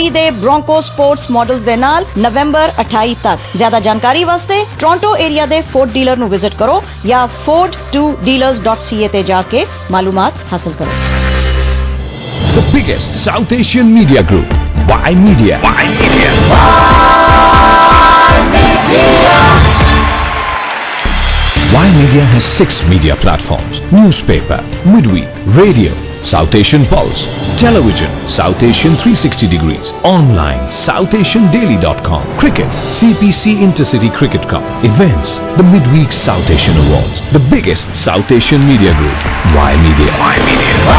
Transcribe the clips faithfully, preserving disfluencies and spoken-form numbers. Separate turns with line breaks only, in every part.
ਦੇ broncho sports models ਦੇ ਨਾਲ ਨਵੰਬਰ ਅਠਾਈ ਤੱਕ। ਜ਼ਿਆਦਾ ਜਾਣਕਾਰੀ ਵਾਸਤੇ ਟੋਰਾਂਟੋ ਏਰੀਆ ਦੇ ਫੋਰਡ ਡੀਲਰ ਨੂੰ ਵਿਜ਼ਿਟ ਕਰੋ ਜਾਂ ford two dealers dot c a ਤੇ ਜਾ ਕੇ ਮਾਲੂਮਾਤ ਹਾਸਲ ਕਰੋ।
The biggest South Asian media group, Y Media. Y Media. Y Media has six media platforms: newspaper, midweek, radio, South Asian Pulse, television, South Asian three sixty degrees, online, south asian daily dot com, cricket, C P C Intercity Cricket Cup, events, the Midweek South Asian Awards, the biggest South Asian media group, Y Media. Y Media.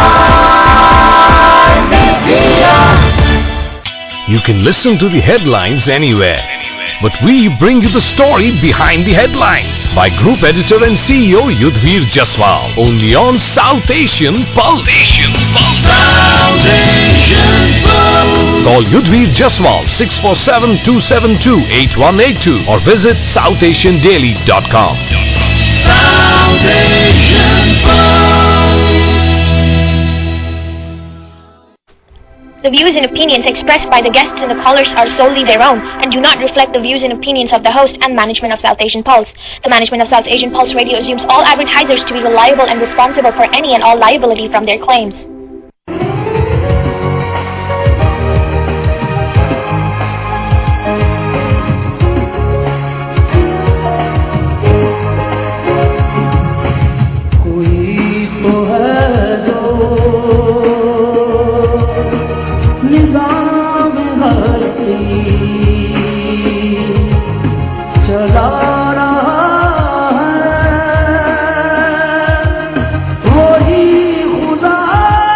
Y Media. You can listen to the headlines anywhere, but we bring you the story behind the headlines by Group Editor and C E O Yudhvir Jaswal, only on South Asian Pulse. Asian Pulse. South Asian Pulse. Call Yudhvir Jaswal six four seven, two seven two, eight one eight two or visit south asian daily dot com. South Asian Pulse.
The views and opinions expressed by the guests and the callers are solely their own and do not reflect the views and opinions of the host and management of South Asian Pulse. The management of South Asian Pulse Radio assumes all advertisers to be reliable and responsible for any and all liability from their claims.
वही खुदा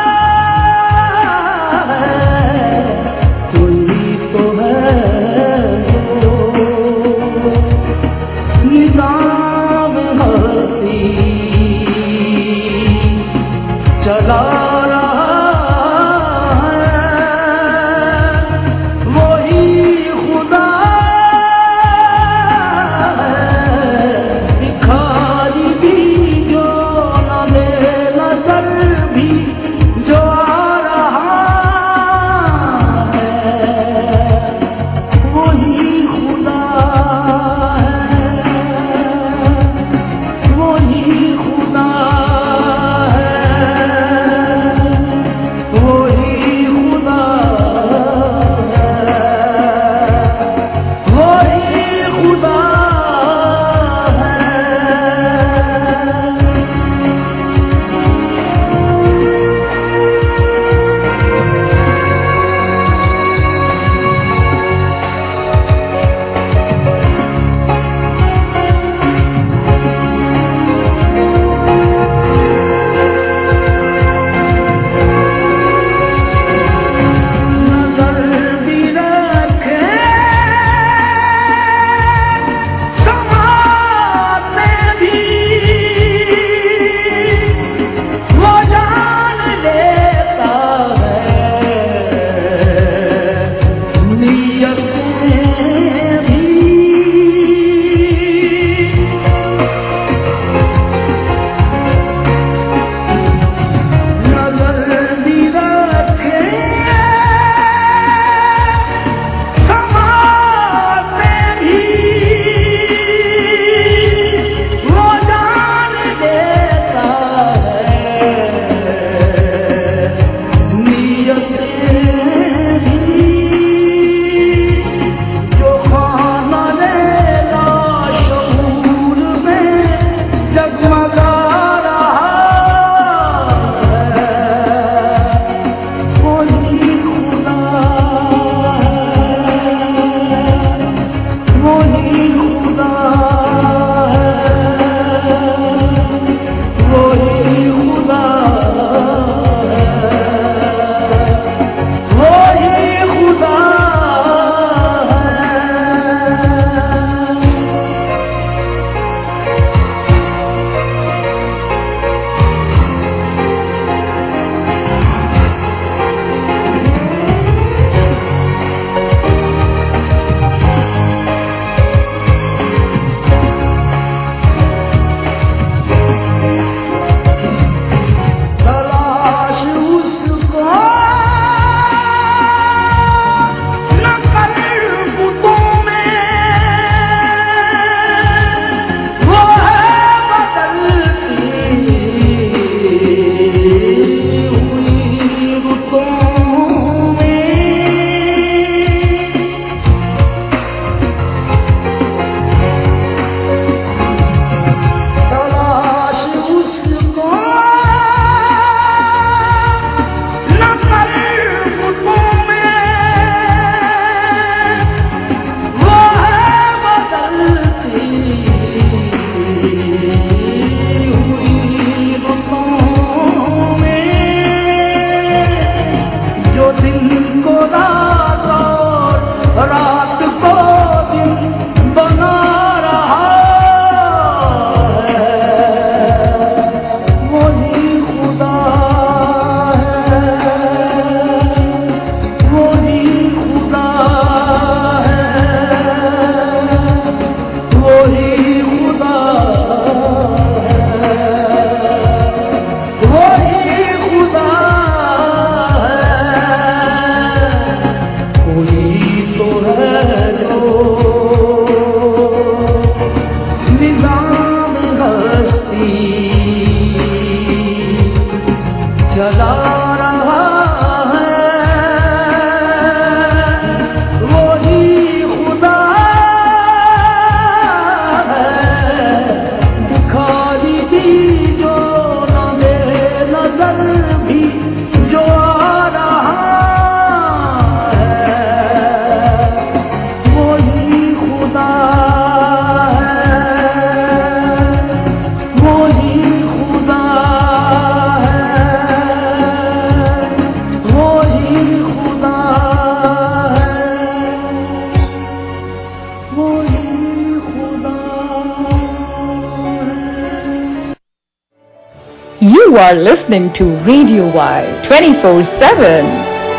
are listening to Radio Y twenty-four seven.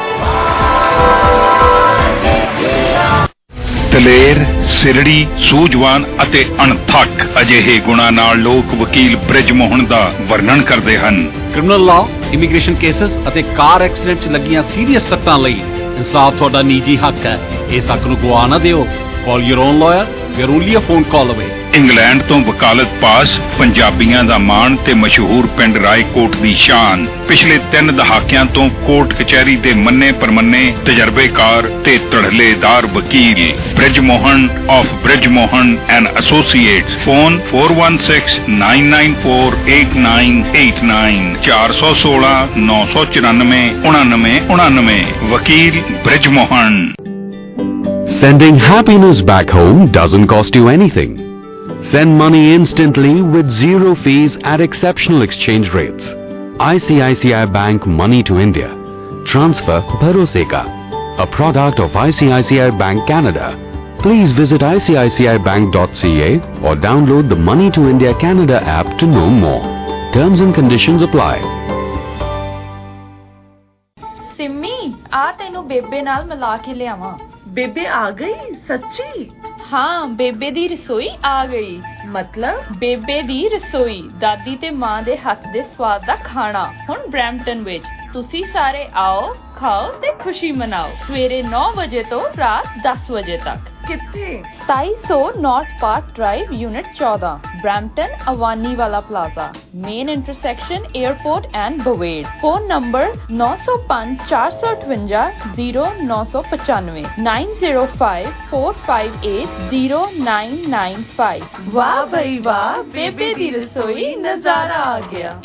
ਦਲੇਰ, ਸਿਰੜੀ, ਸੂਝਵਾਨ ਅਤੇ ਅਣਥੱਕ ਅਜਿਹੇ ਗੁਣਾਂ ਨਾਲ ਲੋਕ ਵਕੀਲ ਬ੍ਰਿਜ ਮੋਹਨ ਦਾ ਵਰਣਨ ਕਰਦੇ ਹਨ।
ਕ੍ਰਿਮੀਨਲ ਲਾਅ, ਇਮੀਗ੍ਰੇਸ਼ਨ ਕੇਸਸ ਅਤੇ ਕਾਰ ਐਕਸੀਡੈਂਟ 'ਚ ਲੱਗੀਆਂ ਸੀਰੀਅਸ ਸੱਟਾਂ ਲਈ ਇਨਸਾਫ ਤੁਹਾਡਾ ਨਿੱਜੀ ਹੱਕ ਹੈ। ਇਸ ਹੱਕ ਨੂੰ ਗਵਾ ਨਾ ਦਿਓ। Call your own lawyer. We are only a phone call away.
England ਤੋਂ ਵਕਾਲਤ ਪਾਸ, ਪੰਜਾਬੀਆਂ ਦਾ ਮਾਣ ਤੇ ਮਸ਼ਹੂਰ ਪਿੰਡ ਰਾਏਕੋਟ ਦੀ ਸ਼ਾਨ। ਪਿਛਲੇ ਤਿੰਨ ਦਹਾਕਿਆਂ ਤੋਂ ਕੋਰਟ ਕਚਹਿਰੀ ਦੇ ਮੰਨੇ ਪਰਮੰਨੇ ਤਜਰਬੇਕਾਰ ਤੇ ਧੜਲੇਦਾਰ ਵਕੀਲ Brij Mohan of Brij Mohan and associates. Phone four one six nine nine four eight nine eight nine ਚਾਰ ਸੌ ਸੋਲਾਂ ਨੌ ਸੌ ਚੁਰਾਨਵੇਂ ਉਣਾਨਵੇਂ ਉਣਾਨਵੇਂ। ਵਕੀਲ Brij Mohan.
Sending happiness back home doesn't cost you anything. Send money instantly with zero fees at exceptional exchange rates. I C I C I Bank Money to India. Transfer Bharose Ka, a product of I C I C I Bank Canada. Please visit I C I C I bank dot C A or download the Money to India Canada app to know more. Terms and conditions apply.
Simmi आ तेनू बेबे नाल मिला के लियावां।
बेबे आ गई सच्ची?
हाँ, बेबे दी रसोई आ गई।
मतलब
बेबे दी रसोई दादी ते मां दे हथ दे स्वाद दा खाना हुण ब्रैम्पटन विच। तुसी सारे आओ, खाओ ते खुशी मनाओ। सवेरे नौ बजे तो रात दस बजे तक।
कितने?
सताई सौ नॉर्थ पार्क ड्राइव यूनिट चौदह, ब्रैम्पटन अवानी वाला plaza, main intersection airport and Bovaird. Phone number नौ सौ पाँच चार सौ अठवंजा जीरो नौ सौ पचानवे nine zero five four five eight zero nine nine five.
वाह भाई वाह, बेबे दी रसोई नजारा आ गया।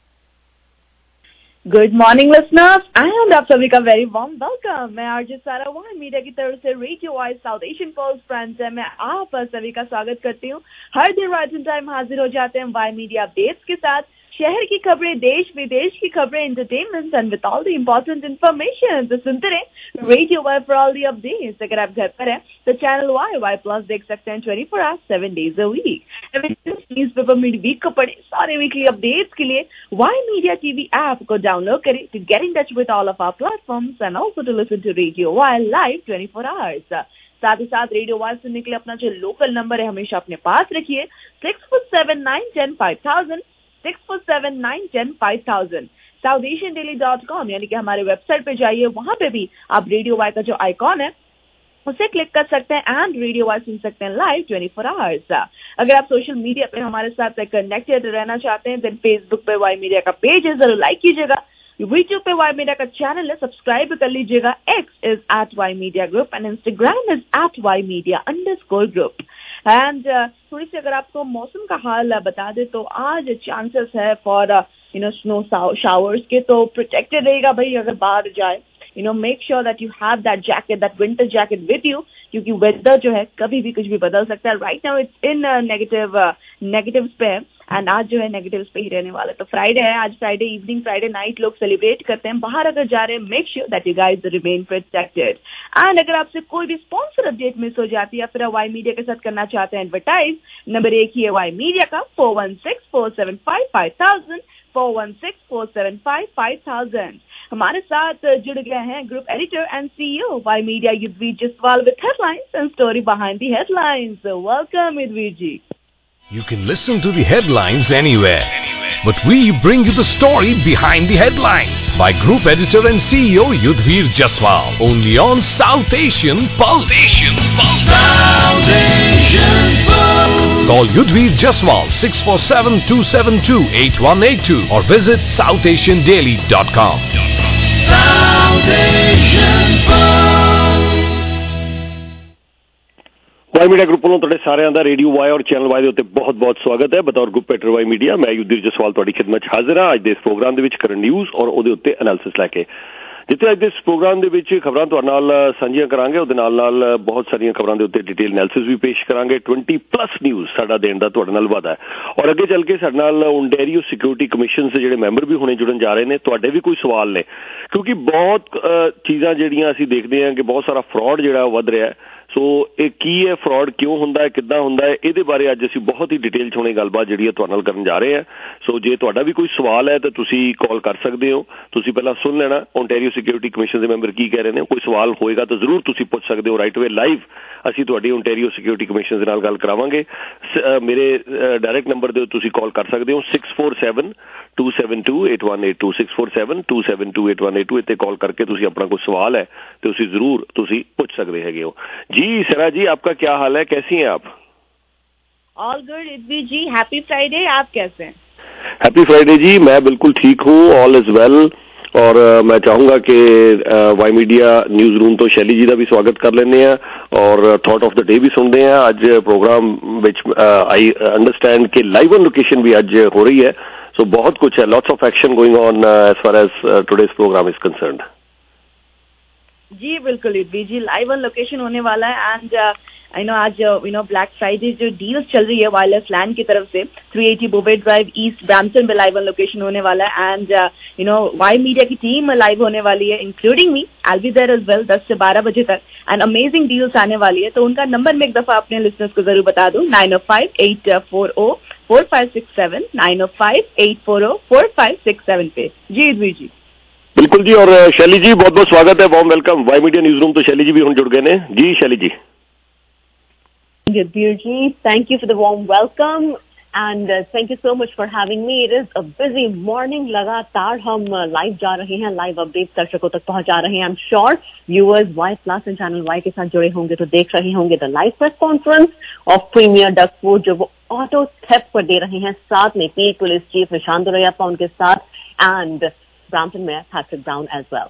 गुड मॉर्निंग लिसनर्स एंड आप सभी का वेरी वार्म वेलकम। मैं आरजे सारा वाई मीडिया की तरफ से radio Y South Asian Pulse friends है। मैं आप सभी का स्वागत करती हूँ। हर दिन राइट इन टाइम हाजिर हो जाते हैं वाई मीडिया अपडेट्स के साथ। शहर की खबरें, देश विदेश की खबरें, entertainment and with all the important information. तो सुनते रहे radio Y for all the updates. अगर आप घर पर हैं तो चैनल वाई वाई प्लस देख सकते हैं twenty four hours seven days a week. Newspaper mid week को पढ़े सारे वीकली अपडेट्स के लिए वाई मीडिया टीवी ऐप को डाउनलोड करें to get in touch with all of our platforms and also to listen to radio Y live twenty four hours. साथ ही साथ रेडियो वाई सुनने के लिए अपना जो लोकल नंबर है हमेशा अपने पास रखिए six four seven nine ten five thousand six four seven nine ten five thousand. South Asian daily dot com यानी कि हमारे वेबसाइट पे जाइए, वहां पे भी आप रेडियो वाई का जो आइकॉन है उसे क्लिक कर सकते हैं एंड रेडियो वाई सुन सकते हैं लाइव ट्वेंटी फोर आवर्स। अगर आप सोशल मीडिया पे हमारे साथ कनेक्टेड रहना चाहते हैं देन फेसबुक पे वाई मीडिया का पेज है, जरूर लाइक कीजिएगा। यूट्यूब पे वाई मीडिया का चैनल है, सब्सक्राइब कर लीजिएगा। X is at Y media group and Instagram is at Y media underscore group. And थोड़ी सी अगर आपको मौसम का हाल uh, बता दे तो आज चांसेस है for you know snow showers के, तो प्रोटेक्टेड रहेगा भाई अगर बाहर जाए। You know make sure that you have that jacket, that winter jacket with you, क्योंकि वेदर जो है कभी भी कुछ भी बदल सकता है। Right now it's in negative negatives पे है एंड आज जो है नेगेटिव्स पे ही रहने वाला है। तो फ्राइडे है, आज फ्राइडे इवनिंग, फ्राइडे नाइट लोग सेलिब्रेट करते हैं। बाहर अगर जा रहे हैं make sure that you guys remain protected. And अगर आपसे कोई भी स्पॉन्सर अपडेट मिस हो जाती है या फिर वाई मीडिया के साथ करना चाहते हैं एडवर्टाइज, नंबर एक ही है वाई मीडिया का four one six four seven five five thousand four one six four seven five five thousand. हमारे साथ जुड़ गए हैं group editor and CEO Y media Yudhvir Jaswal with headlines and story behind the headlines. Welcome Yudhvir ji.
You can listen to the headlines anywhere, but we bring you the story behind the headlines by Group Editor and C E O Yudhvir Jaswal, only on South Asian Pulse. Asian Pulse. South Asian Pulse. Call Yudhvir Jaswal six four seven two seven two eight one eight two or visit south asian daily dot com. South Asian Pulse.
Y media group ਵੱਲੋਂ ਤੁਹਾਡੇ ਸਾਰਿਆਂ ਦਾ radio Y ਔਰ channel Y ਦੇ ਉੱਤੇ ਬਹੁਤ-ਬਹੁਤ ਸਵਾਗਤ ਹੈ। ਬਤੌਰ ਗਰੁੱਪ ਐਡੀਟਰ ਵਾਈ ਮੀਡੀਆ ਮੈਂ ਯੁੱਧਵੀਰ ਜਸਵਾਲ ਤੁਹਾਡੀ ਖਿਦਮਤ 'ਚ ਹਾਜ਼ਰ ਹਾਂ ਅੱਜ ਦੇ ਇਸ ਪ੍ਰੋਗਰਾਮ ਦੇ ਵਿੱਚ ਕਰੰਟ ਨਿਊਜ਼ ਔਰ ਉਹਦੇ ਉੱਤੇ ਐਨਾਲਿਸਿਸ ਲੈ ਕੇ, ਜਿੱਥੇ ਅੱਜ ਦੇ ਇਸ ਪ੍ਰੋਗਰਾਮ ਦੇ ਵਿੱਚ ਖਬਰਾਂ ਤੁਹਾਡੇ ਨਾਲ ਸਾਂਝੀਆਂ ਕਰਾਂਗੇ। ਉਹਦੇ ਨਾਲ ਨਾਲ ਬਹੁਤ ਸਾਰੀਆਂ ਖਬਰਾਂ ਦੇ ਉੱਤੇ ਡਿਟੇਲ ਐਨਾਲਿਸਿਸ ਵੀ ਪੇਸ਼ ਕਰਾਂਗੇ। ਵੀਹ ਪਲੱਸ ਨਿਊਜ਼ ਸਾਡਾ ਦੇਣ ਦਾ ਤੁਹਾਡੇ ਨਾਲ ਵਾਅਦਾ ਹੈ ਔਰ ਅੱਗੇ ਚੱਲ ਕੇ ਸਾਡੇ ਨਾਲ ਓਨਟਾਰੀਓ ਸਿਕਿਉਰਿਟੀ ਕਮਿਸ਼ਨ ਦੇ ਜਿਹੜੇ ਮੈਂਬਰ ਵੀ ਹੁਣੇ ਜੁੜਨ ਜਾ ਰਹੇ ਨੇ। ਤੁਹਾਡੇ ਵੀ ਕੋਈ ਸਵਾਲ ਨੇ, ਕਿਉਂਕਿ ਬਹੁਤ ਚੀਜ਼ਾਂ ਜਿਹੜੀਆਂ ਅਸੀਂ ਦੇਖਦੇ ਹਾਂ ਕਿ ਬਹੁਤ ਸਾਰਾ ਫਰਾਡ ਜਿਹੜਾ ਵੱਧ ਰਿਹਾ ਹੈ ਸੋ ਇਹ ਕੀ ਹੈ, ਫਰਾਡ ਕਿਉਂ ਹੁੰਦਾ ਹੈ, ਕਿੱਦਾਂ ਹੁੰਦਾ ਹੈ, ਇਹਦੇ ਬਾਰੇ ਅੱਜ ਅਸੀਂ ਬਹੁਤ ਹੀ ਡਿਟੇਲ 'ਚ ਹੁਣੇ ਗੱਲਬਾਤ ਜਿਹੜੀ ਹੈ ਤੁਹਾਡੇ ਨਾਲ ਕਰਨ ਜਾ ਰਹੇ ਹਾਂ। ਸੋ ਜੇ ਤੁਹਾਡਾ ਵੀ ਕੋਈ ਸਵਾਲ ਹੈ ਤਾਂ ਤੁਸੀਂ ਕਾਲ ਕਰ ਸਕਦੇ ਹੋ। ਤੁਸੀਂ ਪਹਿਲਾਂ ਸੁਣ ਲੈਣਾ ਓਨਟਾਰੀਓ ਸਿਕਿਉਰਿਟੀ ਕਮਿਸ਼ਨ ਦੇ ਮੈਂਬਰ ਕੀ ਕਹਿ ਰਹੇ ਨੇ। ਕੋਈ ਸਵਾਲ ਹੋਏਗਾ ਤਾਂ ਜ਼ਰੂਰ ਤੁਸੀਂ ਪੁੱਛ ਸਕਦੇ ਹੋ ਰਾਈਟ ਅਵੇ ਲਾਈਵ। ਅਸੀਂ ਤੁਹਾਡੀ ਓਨਟਾਰੀਓ ਸਿਕਿਉਰਿਟੀ ਕਮਿਸ਼ਨ ਦੇ ਨਾਲ ਗੱਲ ਕਰਾਵਾਂਗੇ। ਮੇਰੇ ਡਾਇਰੈਕਟ ਨੰਬਰ ਦੇ ਤੁਸੀਂ ਕਾਲ ਕਰ ਸਕਦੇ ਹੋ six four seven two seven two eight one eight two six four seven two seven two eight one eight two. ਇੱਥੇ ਕਾਲ ਕਰਕੇ ਤੁਸੀਂ ਆਪਣਾ ਕੋਈ ਸਵਾਲ ਹੈ तो उसी जरूर तुसी पूछ सकते हैं हो। जी सरा जी, आपका क्या हाल है, कैसी हैं आप?
ऑल गुड इद्वी जी, हैप्पी फ्राइडे। आप कैसे हैं?
हैप्पी फ्राइडे जी, मैं बिल्कुल ठीक हूँ, ऑल इज वेल। और uh, मैं चाहूँगा कि वाई मीडिया न्यूज़ रूम तो शैली जी का भी स्वागत कर लेने हैं और थॉट ऑफ द डे भी सुनते हैं। अज प्रोग्राम विच आई अंडरस्टैंड कि लाइव ऑन लोकेशन भी अज हो रही है। सो बहुत कुछ है, lots of action going on as far as today's program is concerned.
जी बिल्कुल इद्वी जी, लाइव ऑन लोकेशन होने वाला है। एंड यू नो आज यू नो ब्लैक फ्राइडे जो डील्स चल रही है वायरलेस लैंड की तरफ से three eighty Bovaird Drive East Brampton में लाइव ऑन लोकेशन होने वाला है। And you know Y media की टीम लाइव होने वाली है, including me, I be there as well दस से बारह बजे तक। एंड अमेजिंग डील्स आने वाली है। तो उनका नंबर मैं एक दफा अपने लिसनर्स को जरूर बता दूं, नाइन ओ फाइव एट फोर ओ four five six seven nine ओ फाइव एट फोर ओ फोर फाइव सिक्स सेवन पे। जी इद्वी जी
बिल्कुल जी। और शैली जी बहुत बहुत स्वागत है, warm welcome. Y media newsroom तो शैली जी भी हम जुड़ गए हैं। जी शैली जी।
Yudhvir ji, thank you for the warm welcome and uh, thank you so much for having me. It is a busy morning. लगातार हम लाइव जा रहे हैं, लाइव अपडेट दर्शकों तक पहुंचा रहे हैं। I'm sure viewers Y Plus and Channel Y के साथ जुड़े होंगे तो देख रहे होंगे the live press conference of premier Doug Ford जो वो ऑटो थेफ्ट पर दे रहे हैं। साथ में पी पुलिस चीफ निशांत दुरैयाप्पा उनके साथ एंड ब्रैम्पटन में पैट्रिक ब्राउन एज वेल।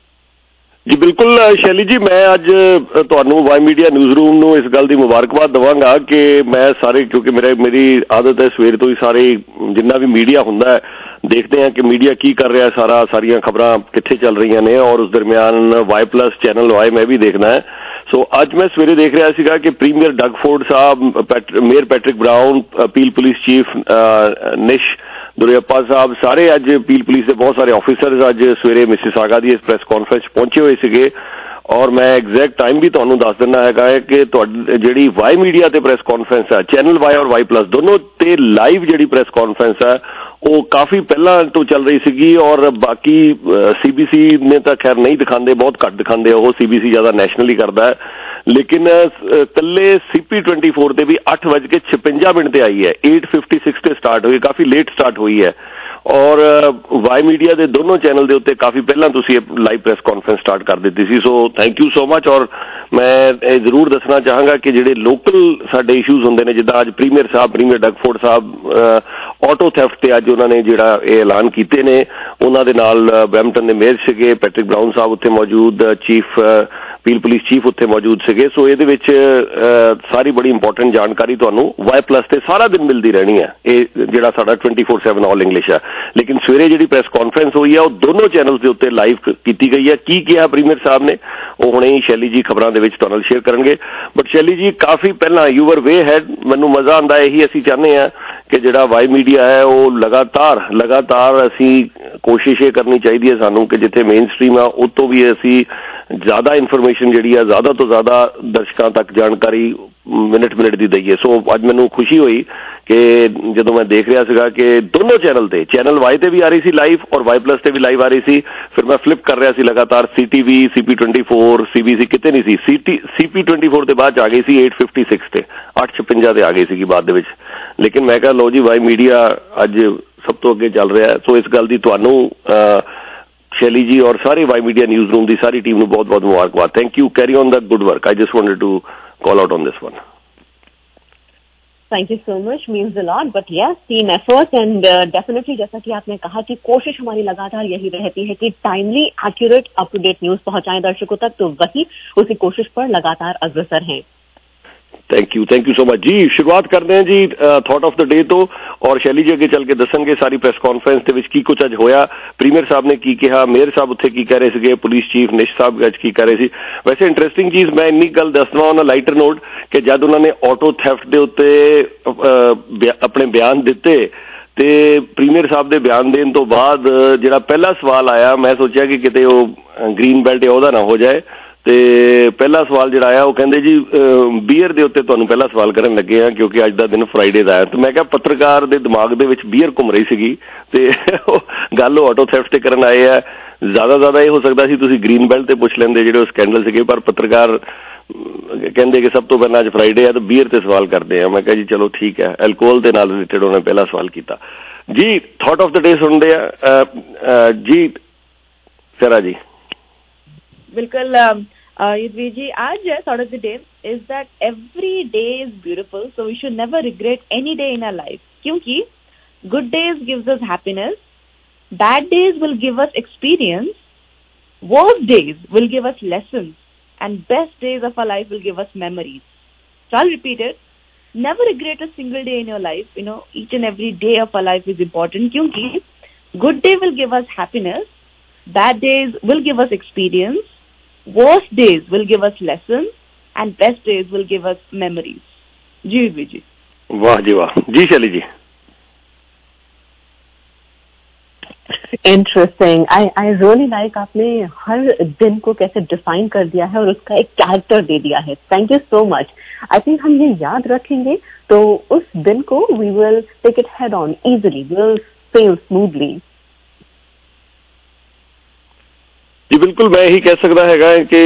जी बिल्कुल शैली जी, मैं अज तुहानू वाई मीडिया न्यूज़ रूम नू इस गल की मुबारकबाद देवांगा कि मैं सारे, क्योंकि मेरे मेरी आदत है सवेरे तो ही सारे जिन्ना भी मीडिया हुंदा है देखते हैं कि मीडिया की कर रहा है, सारा सारियां खबरां कित्थे चल रही ने और उस दरमियान वाई प्लस चैनल वाई मैं भी देखना है। सो अज मैं सवेरे देख रहा सीगा कि प्रीमियर डगफोर्ड साहब, mayor Patrick Brown, Peel police chief Nish Duraiappah साहब, सारे अज अपील पुलिस के बहुत सारे ऑफिसर्स अज सवेरे मिसिसागा की इस प्रेस कॉन्फ्रेंस पहुंचे हुए सीगे। और मैं एग्जैक्ट टाइम भी तुहानू दस देना है कि जिहड़ी वाई मीडिया ते प्रेस कॉन्फ्रेंस है, चैनल वाई और वाई प्लस दोनों ते लाइव जिहड़ी प्रेस कॉन्फ्रेंस है वो काफी पहला तो चल रही सीगी और बाकी सीबीसी ने तो खैर नहीं दिखाते, बहुत घट दिखाते, वो सीबीसी ज्यादा नैशनल ही करता है। लेकिन कल्ले सीपी ट्वेंटी फोर ते भी अठ बज के छपंजा मिनट ते आई है, एट फिफ्टी सिक्स ते स्टार्ट हुई, काफी लेट स्टार्ट हुई है। और वाई मीडिया के दोनों चैनल के उत्ते काफी पहला तुसी लाइव प्रेस कॉन्फ्रेंस स्टार्ट कर दी थी। So thank you so much. और मैं जरूर दसना चाहांगा कि जिहड़े लोकल साडे इशूज हुंदे ने, जिद्दां अज प्रीमियर साहब, प्रीमियर डगफोर्ड साहब ऑटो थैफ्ट ते अज उन्होंने जिहड़ा ऐलान कीते ने, उन्हां दे नाल ब्रैम्पटन दे मेयर सीगे, पैट्रिक ब्राउन साहब उत्थे मौजूद, चीफ अपील पुलिस चीफ उत्थे मौजूद सीगे। सो इहदे विच सारी बड़ी इंपॉर्टेंट जानकारी तुहानू वाई प्लस ते सारा दिन मिलती रहनी है। ये जिहड़ा साडा twenty four seven all English है। लेकिन सवेरे जिहड़ी प्रेस कॉन्फ्रेंस हुई है वो दोनों चैनल्स के उत्ते लाइव की गई है। की किया प्रीमियर साहब ने वो हुणे ही शैली जी खबरां दे विच तुहाडे नाल शेयर करनगे। बट शैली जी काफी पहला यू वर वे हैड, मैनू मजा आंदा यही असीं चाहते हैं कि जिहड़ा वाई मीडिया है वो लगातार लगातार असीं कोशिश ये करनी चाहिए है सानू कि जिथे मेन स्ट्रीम है उतों भी असीं ज्यादा इन्फॉर्मेशन जिहड़ी है ज्यादा तो ज्यादा दर्शकों तक जानकारी मिनट मिनट की दईए। सो अज मैनू खुशी हुई कि जदों मैं देख रहा सीगा कि दोनों चैनल ते, चैनल वाई ते भी आ रही सी लाइव और वाई प्लस ते भी लाइव आ रही सी। फिर मैं फ्लिप कर रहा सी लगातार, C T V, C P twenty four, C B C कितने नहीं सी, C T C P twenty four के बाद आ गई सी एट फिफ्टी सिक्स ते अठ छपंजा ते आ गई सी बाद दे विच। लेकिन मैं कहा लो जी वाई मीडिया अज सब तो अगे चल रहा है। सो इस गल की तुहानू शैली जी और सारे वाई मीडिया न्यूज़ रूम की सारी टीम को बहुत बहुत मुबारकबाद। Thank you, carry on the good work. I just wanted to call out on this one.
Thank you so much, means a lot. But yes, team effort and definitely जैसा कि आपने कहा कि कोशिश हमारी लगातार यही रहती है कि timely, accurate, up to date news पहुंचाएं दर्शकों तक। तो वही उसी कोशिश पर लगातार अग्रसर हैं।
Thank you, thank you so much जी। शुरुआत करते हैं जी थॉट ऑफ द डे तो, और शैली जी अगे चल के दसणगे सारी प्रेस कॉन्फ्रेंस दे विच की कुछ अज होया, प्रीमियर साहब ने की कहा, मेयर साहब उत्थे की कह रहे सीगे, पुलिस चीफ निश साहब अज की कह रहे सी। वैसे इंटरेस्टिंग चीज मैं इन्नी गल दस दवां ऑन अ लाइटर नोट कि जब उन्होंने ऑटो थैफ्ट दे उत्ते अपने बयान दिते ते प्रीमियर साहब दे बयान देने तो बाद जिहड़ा पहला सवाल आया, मैं सोचा कि किते वो ग्रीन बेल्ट ओहदा ना हो जाए। ਤੇ ਪਹਿਲਾ ਸਵਾਲ ਜਿਹੜਾ ਆਇਆ ਉਹ ਕਹਿੰਦੇ ਜੀ ਬੀਅਰ ਦੇ ਉੱਤੇ ਤੁਹਾਨੂੰ ਪਹਿਲਾ ਸਵਾਲ ਕਰਨ ਲੱਗੇ ਆ ਕਿਉਂਕਿ ਅੱਜ ਦਾ ਦਿਨ ਫਰਾਈਡੇ ਦਾ ਹੈ। ਤੇ ਮੈਂ ਕਿਹਾ ਪੱਤਰਕਾਰ ਦੇ ਦਿਮਾਗ ਦੇ ਵਿੱਚ ਬੀਅਰ ਘੁੰਮ ਰਹੀ ਸੀਗੀ ਤੇ ਗੱਲ ਉਹ ਆਟੋ ਥੈਫਟ ਤੇ ਕਰਨ ਆਏ ਆ। ਜ਼ਿਆਦਾ ਜ਼ਿਆਦਾ ਇਹ ਹੋ ਸਕਦਾ ਸੀ ਤੁਸੀਂ ਗ੍ਰੀਨ ਬੈਲਟ ਤੇ ਪੁੱਛ ਲੈਂਦੇ ਜਿਹੜੇ ਉਹ ਸਕੈਂਡਲ ਸੀਗੇ, ਪਰ ਪੱਤਰਕਾਰ ਕਹਿੰਦੇ ਕਿ ਸਭ ਤੋਂ ਪਹਿਲਾਂ ਅੱਜ ਫਰਾਈਡੇ ਆ ਤਾਂ ਬੀਅਰ ਤੇ ਸਵਾਲ ਕਰਦੇ ਆ। ਮੈਂ ਕਿਹਾ ਜੀ ਚਲੋ ਠੀਕ ਹੈ, ਐਲਕੋਹਲ ਦੇ ਨਾਲ ਰਿਲੇਟਡ ਉਹਨੇ ਪਹਿਲਾ ਸਵਾਲ ਕੀਤਾ ਜੀ। ਥਾਟ ਆਫ ਦ ਡੇ ਸੁਣਦੇ ਆ ਜੀ ਸਰਾ ਜੀ।
ਬਿਲਕੁਲ युद्धवीर जी, आज thought of the day is that every day is beautiful, so we should never regret any day in our life. क्योंकि good days gives us happiness, bad days will give us experience, worst days will give us lessons, and best days of our life will give us memories. So I'll repeat it. Never regret a single day in your life. You know, each and every day of our life is important. क्योंकि good day will give us happiness, bad days will give us experience, worst days will give us lessons, and best days will give us memories. जी जी
वाह जी वाह जी Shaili ji.
Interesting. I I really like आपने हर दिन को कैसे define कर दिया है और उसका एक कैरेक्टर दे दिया है। Thank you so much. I think हम ये याद रखेंगे तो उस दिन को we will take it head on easily, we will sail smoothly.
ਜੀ ਬਿਲਕੁਲ, ਮੈਂ ਇਹੀ ਕਹਿ ਸਕਦਾ ਹੈਗਾ ਕਿ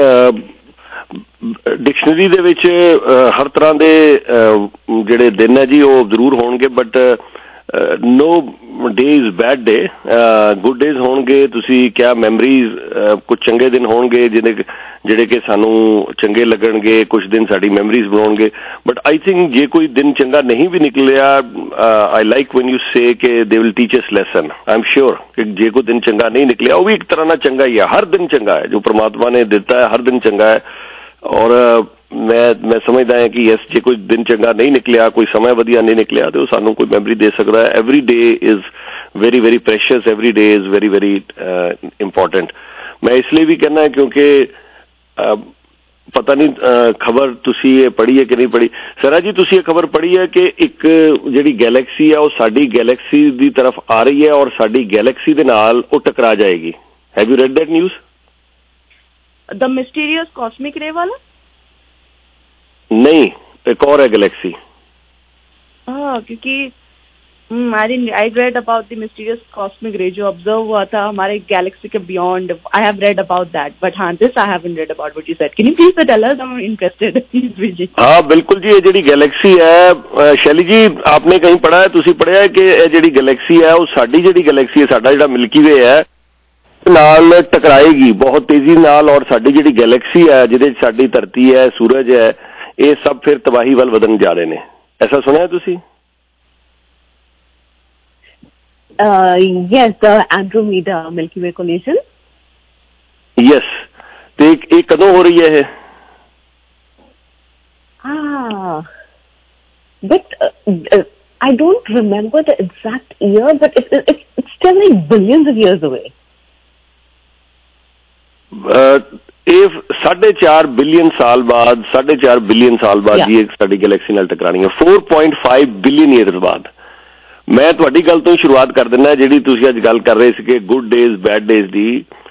ਡਿਕਸ਼ਨਰੀ ਦੇ ਵਿੱਚ ਹਰ ਤਰ੍ਹਾਂ ਦੇ ਜਿਹੜੇ ਦਿਨ ਹੈ ਜੀ ਉਹ ਜ਼ਰੂਰ ਹੋਣਗੇ, but no days bad day, good days ਹੋਣਗੇ। ਤੁਸੀਂ ਕਿਹਾ ਮੈਮਰੀਜ਼, ਕੁਝ ਚੰਗੇ ਦਿਨ ਹੋਣਗੇ ਜਿਹਦੇ ਜਿਹੜੇ ਕਿ ਸਾਨੂੰ ਚੰਗੇ ਲੱਗਣਗੇ, ਕੁਝ ਦਿਨ ਸਾਡੀ ਮੈਮਰੀਜ਼ ਬਣਾਉਣਗੇ। ਬਟ ਆਈ ਥਿੰਕ ਜੇ ਕੋਈ ਦਿਨ ਚੰਗਾ ਨਹੀਂ ਵੀ ਨਿਕਲਿਆ, I like when you say ਕਿ they will teach us lesson. I am sure ਕਿ ਜੇ ਕੋਈ ਦਿਨ ਚੰਗਾ ਨਹੀਂ ਨਿਕਲਿਆ ਉਹ ਵੀ ਇੱਕ ਤਰ੍ਹਾਂ ਨਾਲ ਚੰਗਾ ਹੀ ਹੈ। ਹਰ ਦਿਨ ਚੰਗਾ ਹੈ, ਜੋ ਪ੍ਰਮਾਤਮਾ ਨੇ ਦਿੱਤਾ ਹੈ ਹਰ ਦਿਨ ਚੰਗਾ ਹੈ। ਔਰ ਮੈਂ ਮੈਂ ਸਮਝਦਾ ਹਾਂ ਕਿ ਯਸ, ਜੇ ਕੋਈ ਦਿਨ ਚੰਗਾ ਨਹੀਂ ਨਿਕਲਿਆ, ਕੋਈ ਸਮਾਂ ਵਧੀਆ ਨਹੀਂ ਨਿਕਲਿਆ ਤੇ ਉਹ ਸਾਨੂੰ ਕੋਈ ਮੈਮਰੀ ਦੇ ਸਕਦਾ ਹੈ। Every day is very very precious, every day is very very important. ਮੈਂ ਇਸ ਲਈ ਵੀ ਕਹਿੰਦਾ ਕਿਉਂਕਿ ਪਤਾ ਨਹੀਂ ਖਬਰ ਤੁਸੀਂ ਇਹ ਪੜ੍ਹੀ ਹੈ ਕਿ ਨਹੀਂ ਪੜ੍ਹੀ। ਸਰਾ ਜੀ, ਤੁਸੀਂ ਇਹ ਖਬਰ ਪੜ੍ਹੀ ਹੈ ਕਿ ਇੱਕ ਜਿਹੜੀ ਗੈਲੈਕਸੀ ਹੈ ਉਹ ਸਾਡੀ ਗੈਲੈਕਸੀ ਦੀ ਤਰਫ ਆ ਰਹੀ ਹੈ ਔਰ ਸਾਡੀ ਗੈਲੈਕਸੀ ਦੇ ਨਾਲ ਉਹ ਟਕਰਾ ਜਾਏਗੀ। Have you read that news?
The mysterious cosmic ray वाला?
नहीं, एक और है गैलेक्सी।
हाँ, क्योंकि I I read about the mysterious cosmic ray जो ऑब्जर्व हुआ था हमारे गैलेक्सी के beyond. I have read about that, but हाँ, this I haven't read about what you said. Can you please tell us? I am interested. Please. हाँ
बिल्कुल जी, ये जी Galaxy है शैली जी, आपने कहीं पढ़ा है, तुसी पढ़िया है कि ये जी गैलेक्सी है वो साडी जी गैलेक्सी है, साडा जिहड़ा मिल्की वे है नाल टकराएगी बहुत तेजी नाल, और साडी जिहड़ी गैलेक्सी है जिहदे च साडी धरती है, सूरज है, ये सब फिर तबाही वाल वधन जा रहे ने। ऐसा सुनिया तुसी?
Yes, the Andromeda Milky Way collision.
Yes, तो ये कदों हो रही है?
ah but uh, uh, I don't remember the exact year, but it's it's, it's still like billions of years away.
ਇਹ ਸਾਢੇ ਚਾਰ ਬਿਲੀਅਨ ਸਾਲ ਬਾਅਦ ਸਾਢੇ ਚਾਰ ਬਿਲੀਅਨ ਸਾਲ ਬਾਅਦ ਜੀ ਇੱਕ ਸਾਡੀ ਗੈਲੈਕਸੀ ਨਾਲ ਟਕਰਾਣੀ ਹੈ, four point five billion years ਬਾਅਦ। ਮੈਂ ਤੁਹਾਡੀ ਗੱਲ ਤੋਂ ਹੀ ਸ਼ੁਰੂਆਤ ਕਰ ਦਿੰਦਾ, ਜਿਹੜੀ ਤੁਸੀਂ ਅੱਜ ਗੱਲ ਕਰ ਰਹੇ ਸੀ ਕਿ ਗੁੱਡ ਡੇਜ਼ ਬੈਡ ਡੇਜ਼ ਦੀ।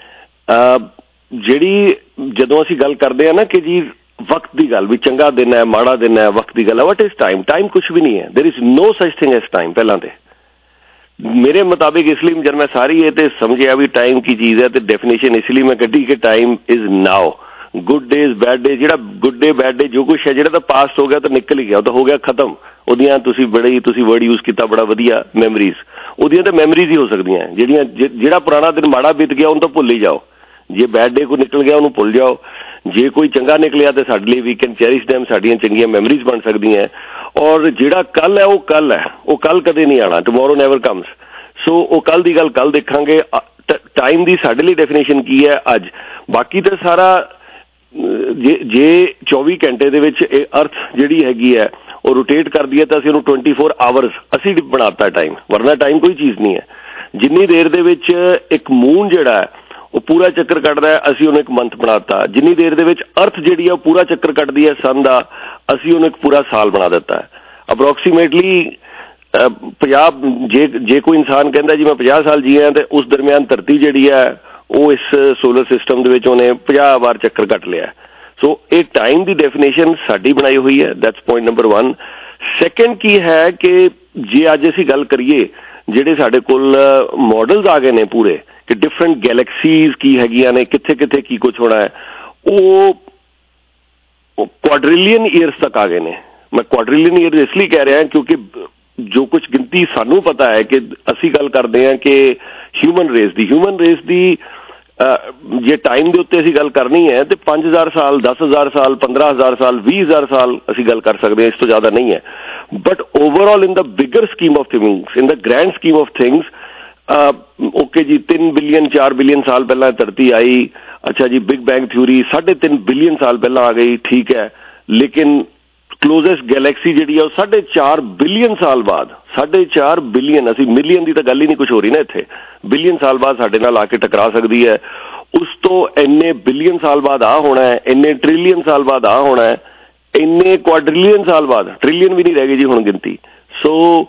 ਜਿਹੜੀ ਜਦੋਂ ਅਸੀਂ ਗੱਲ ਕਰਦੇ ਹਾਂ ਨਾ ਕਿ ਜੀ ਵਕਤ ਦੀ ਗੱਲ, ਵੀ ਚੰਗਾ ਦਿਨ ਹੈ ਮਾੜਾ ਦਿਨ ਹੈ, ਵਕਤ ਦੀ ਗੱਲ ਹੈ। What is time? ਟਾਈਮ ਕੁਛ ਵੀ ਨਹੀਂ ਹੈ। There is no such thing as time. ਪਹਿਲਾਂ ਤੇ मेरे मुताबिक इसलिए जब मैं सारी ये तो समझिया भी टाइम की चीज़ है तो डेफिनेशन इसलिए मैं कढ़ी कि time is now. Good days bad day, जो गुड डे बैड डे जो कुछ है जो तो पास्ट हो गया तो निकल ही गया, तो हो गया खत्म। ਉਹਦੀਆਂ ਤੁਸੀਂ ਬੜੀ ਤੁਸੀਂ ਵਰਡ ਯੂਜ਼ ਕੀਤਾ ਬੜਾ ਵਧੀਆ, ਮੈਮਰੀਜ਼। ਉਹਦੀਆਂ ਤਾਂ ਮੈਮਰੀਜ਼ ਹੀ ਹੋ ਸਕਦੀਆਂ ਜਿਹੜੀਆਂ ਜਿਹੜਾ ਪੁਰਾਣਾ ਦਿਨ ਮਾੜਾ ਬੀਤ ਗਿਆ ਉਹਨੂੰ ਤਾਂ ਭੁੱਲ ਹੀ ਜਾਓ। ਜੇ ਬੈਡ ਡੇ ਕੋਈ ਨਿਕਲ ਗਿਆ ਉਹਨੂੰ ਭੁੱਲ ਜਾਓ। ਜੇ ਕੋਈ ਚੰਗਾ ਨਿਕਲਿਆ ਤਾਂ ਸਾਡੇ ਲਈ ਵੀ ਕੈਨ ਚੈਰਿਸ਼ ਦੈਮ, ਸਾਡੀਆਂ ਚੰਗੀਆਂ ਮੈਮਰੀਜ਼ ਬਣ ਸਕਦੀਆਂ। ਔਰ ਜਿਹੜਾ ਕੱਲ ਹੈ ਉਹ ਕੱਲ ਹੈ, ਉਹ ਕੱਲ ਕਦੇ ਨਹੀਂ ਆਉਣਾ। Tomorrow never comes. ਸੋ ਉਹ ਕੱਲ ਦੀ ਗੱਲ ਕੱਲ ਦੇਖਾਂਗੇ। ਟਾਈਮ ਦੀ ਸਾਡੇ ਲਈ ਡੈਫੀਨੇਸ਼ਨ ਕੀ ਹੈ ਅੱਜ? ਬਾਕੀ ਤਾਂ ਸਾਰਾ ਜੇ ਜੇ ਚੌਵੀ ਘੰਟੇ ਦੇ ਵਿੱਚ ਇਹ ਅਰਥ ਜਿਹੜੀ ਹੈਗੀ ਹੈ ਉਹ ਰੋਟੇਟ ਕਰਦੀ ਹੈ ਤਾਂ ਅਸੀਂ ਉਹਨੂੰ ਟਵੈਂਟੀ ਫੋਰ ਆਵਰਸ ਅਸੀਂ ਬਣਾਤਾ ਟਾਈਮ, ਵਰਨਾ ਟਾਈਮ ਕੋਈ ਚੀਜ਼ ਨਹੀਂ ਹੈ। ਜਿੰਨੀ ਦੇਰ ਦੇ ਵਿੱਚ ਇੱਕ ਮੂਨ ਜਿਹੜਾ ਹੈ ਉਹ ਪੂਰਾ ਚੱਕਰ ਕੱਢਦਾ ਹੈ ਅਸੀਂ ਉਹਨੂੰ ਇੱਕ ਮੰਥ ਬਣਾਤਾ। ਜਿੰਨੀ ਦੇਰ ਦੇ ਵਿੱਚ ਅਰਥ ਜਿਹੜੀ ਹੈ ਉਹ ਪੂਰਾ ਚੱਕਰ ਕੱਢਦੀ ਹੈ ਸਨ ਦਾ, ਅਸੀਂ ਉਹਨੂੰ ਇੱਕ ਪੂਰਾ ਸਾਲ ਬਣਾ ਦਿੱਤਾ ਹੈ। ਅਪਰੋਕਸੀਮੇਟਲੀ ਪੰਜਾਹ ਜੇ ਜੇ ਕੋਈ ਇਨਸਾਨ ਕਹਿੰਦਾ ਜੀ ਮੈਂ ਪੰਜਾਹ ਸਾਲ ਜੀਆ ਤੇ ਉਸ ਦਰਮਿਆਨ ਧਰਤੀ ਜਿਹੜੀ ਹੈ ਉਹ ਇਸ ਸੋਲਰ ਸਿਸਟਮ ਦੇ ਵਿੱਚ ਉਹਨੇ ਪੰਜਾਹ ਵਾਰ ਚੱਕਰ ਕੱਟ ਲਿਆ। ਸੋ ਇਹ ਟਾਈਮ ਦੀ ਡੈਫੀਨੇਸ਼ਨ ਸਾਡੀ ਬਣਾਈ ਹੋਈ ਹੈ। That's point number one. Second ਕੀ ਹੈ ਕਿ ਜੇ ਅੱਜ ਅਸੀਂ ਗੱਲ ਕਰੀਏ ਜਿਹੜੇ ਸਾਡੇ ਕੋਲ ਮਾਡਲਸ ਆ ਗਏ ਨੇ ਪੂਰੇ ਕਿ ਡਿਫਰੈਂਟ ਗੈਲੈਕਸੀਜ਼ ਕੀ ਹੈਗੀਆਂ ਨੇ, ਕਿੱਥੇ ਕਿੱਥੇ ਕੀ ਕੁਛ ਹੋਣਾ ਹੈ, ਉਹ ਕੁਆਡਰਿਲੀਅਨ ਈਅਰਸ ਤੱਕ ਆ ਗਏ ਨੇ। ਮੈਂ ਕੁਆਡਰਿਲੀਅਨ ਈਅਰ ਇਸ ਲਈ ਕਹਿ ਰਿਹਾ ਕਿਉਂਕਿ ਜੋ ਕੁਛ ਗਿਣਤੀ ਸਾਨੂੰ ਪਤਾ ਹੈ ਕਿ ਅਸੀਂ ਗੱਲ ਕਰਦੇ ਹਾਂ ਕਿ ਹਿਊਮਨ ਰੇਸ ਦੀ ਹਿਊਮਨ ਰੇਸ ਦੀ ਜੇ ਟਾਈਮ ਦੇ ਉੱਤੇ ਅਸੀਂ ਗੱਲ ਕਰਨੀ ਹੈ ਤੇ ਪੰਜ ਹਜ਼ਾਰ ਸਾਲ, ਦਸ ਹਜ਼ਾਰ ਸਾਲ, ਪੰਦਰਾਂ ਹਜ਼ਾਰ ਸਾਲ, ਵੀਹ ਹਜ਼ਾਰ ਸਾਲ ਅਸੀਂ ਗੱਲ ਕਰ ਸਕਦੇ ਹਾਂ, ਇਸ ਤੋਂ ਜ਼ਿਆਦਾ ਨਹੀਂ ਹੈ। But overall in the bigger scheme of things, in the grand scheme of things, okay ਜੀ ਤਿੰਨ ਬਿਲੀਅਨ ਚਾਰ ਬਿਲੀਅਨ ਸਾਲ ਪਹਿਲਾਂ ਧਰਤੀ ਆਈ, ਅੱਛਾ ਜੀ ਬਿਗ ਬੈਂਗ ਥਿਊਰੀ ਸਾਢੇ ਤਿੰਨ ਬਿਲੀਅਨ ਸਾਲ ਪਹਿਲਾਂ ਆ ਗਈ, ਠੀਕ ਹੈ, ਲੇਕਿਨ ਕਲੋਜ਼ੈਸਟ ਗੈਲੈਕਸੀ ਜਿਹੜੀ ਆ ਉਹ ਸਾਢੇ ਚਾਰ ਬਿਲੀਅਨ ਸਾਲ ਬਾਅਦ, ਸਾਢੇ ਚਾਰ ਬਿਲੀਅਨ, ਅਸੀਂ ਮਿਲੀਅਨ ਦੀ ਤਾਂ ਗੱਲ ਹੀ ਨਹੀਂ ਕੁਛ ਹੋ ਰਹੀ ਨਾ ਇੱਥੇ, ਬਿਲੀਅਨ ਸਾਲ ਬਾਅਦ ਸਾਡੇ ਨਾਲ ਆ ਕੇ ਟਕਰਾ ਸਕਦੀ ਹੈ। ਉਸ ਤੋਂ ਇੰਨੇ ਬਿਲੀਅਨ ਸਾਲ ਬਾਅਦ ਆ ਹੋਣਾ ਹੈ, ਇੰਨੇ ਟ੍ਰਿਲੀਅਨ ਸਾਲ ਬਾਅਦ ਆ ਹੋਣਾ ਹੈ, ਇੰਨੇ ਕੁਆਡਰਿਲੀਅਨ ਸਾਲ ਬਾਅਦ, ਟ੍ਰਿਲੀਅਨ ਵੀ ਨਹੀਂ ਰਹਿ ਗਈ ਜੀ ਹੁਣ ਗਿਣਤੀ। ਸੋ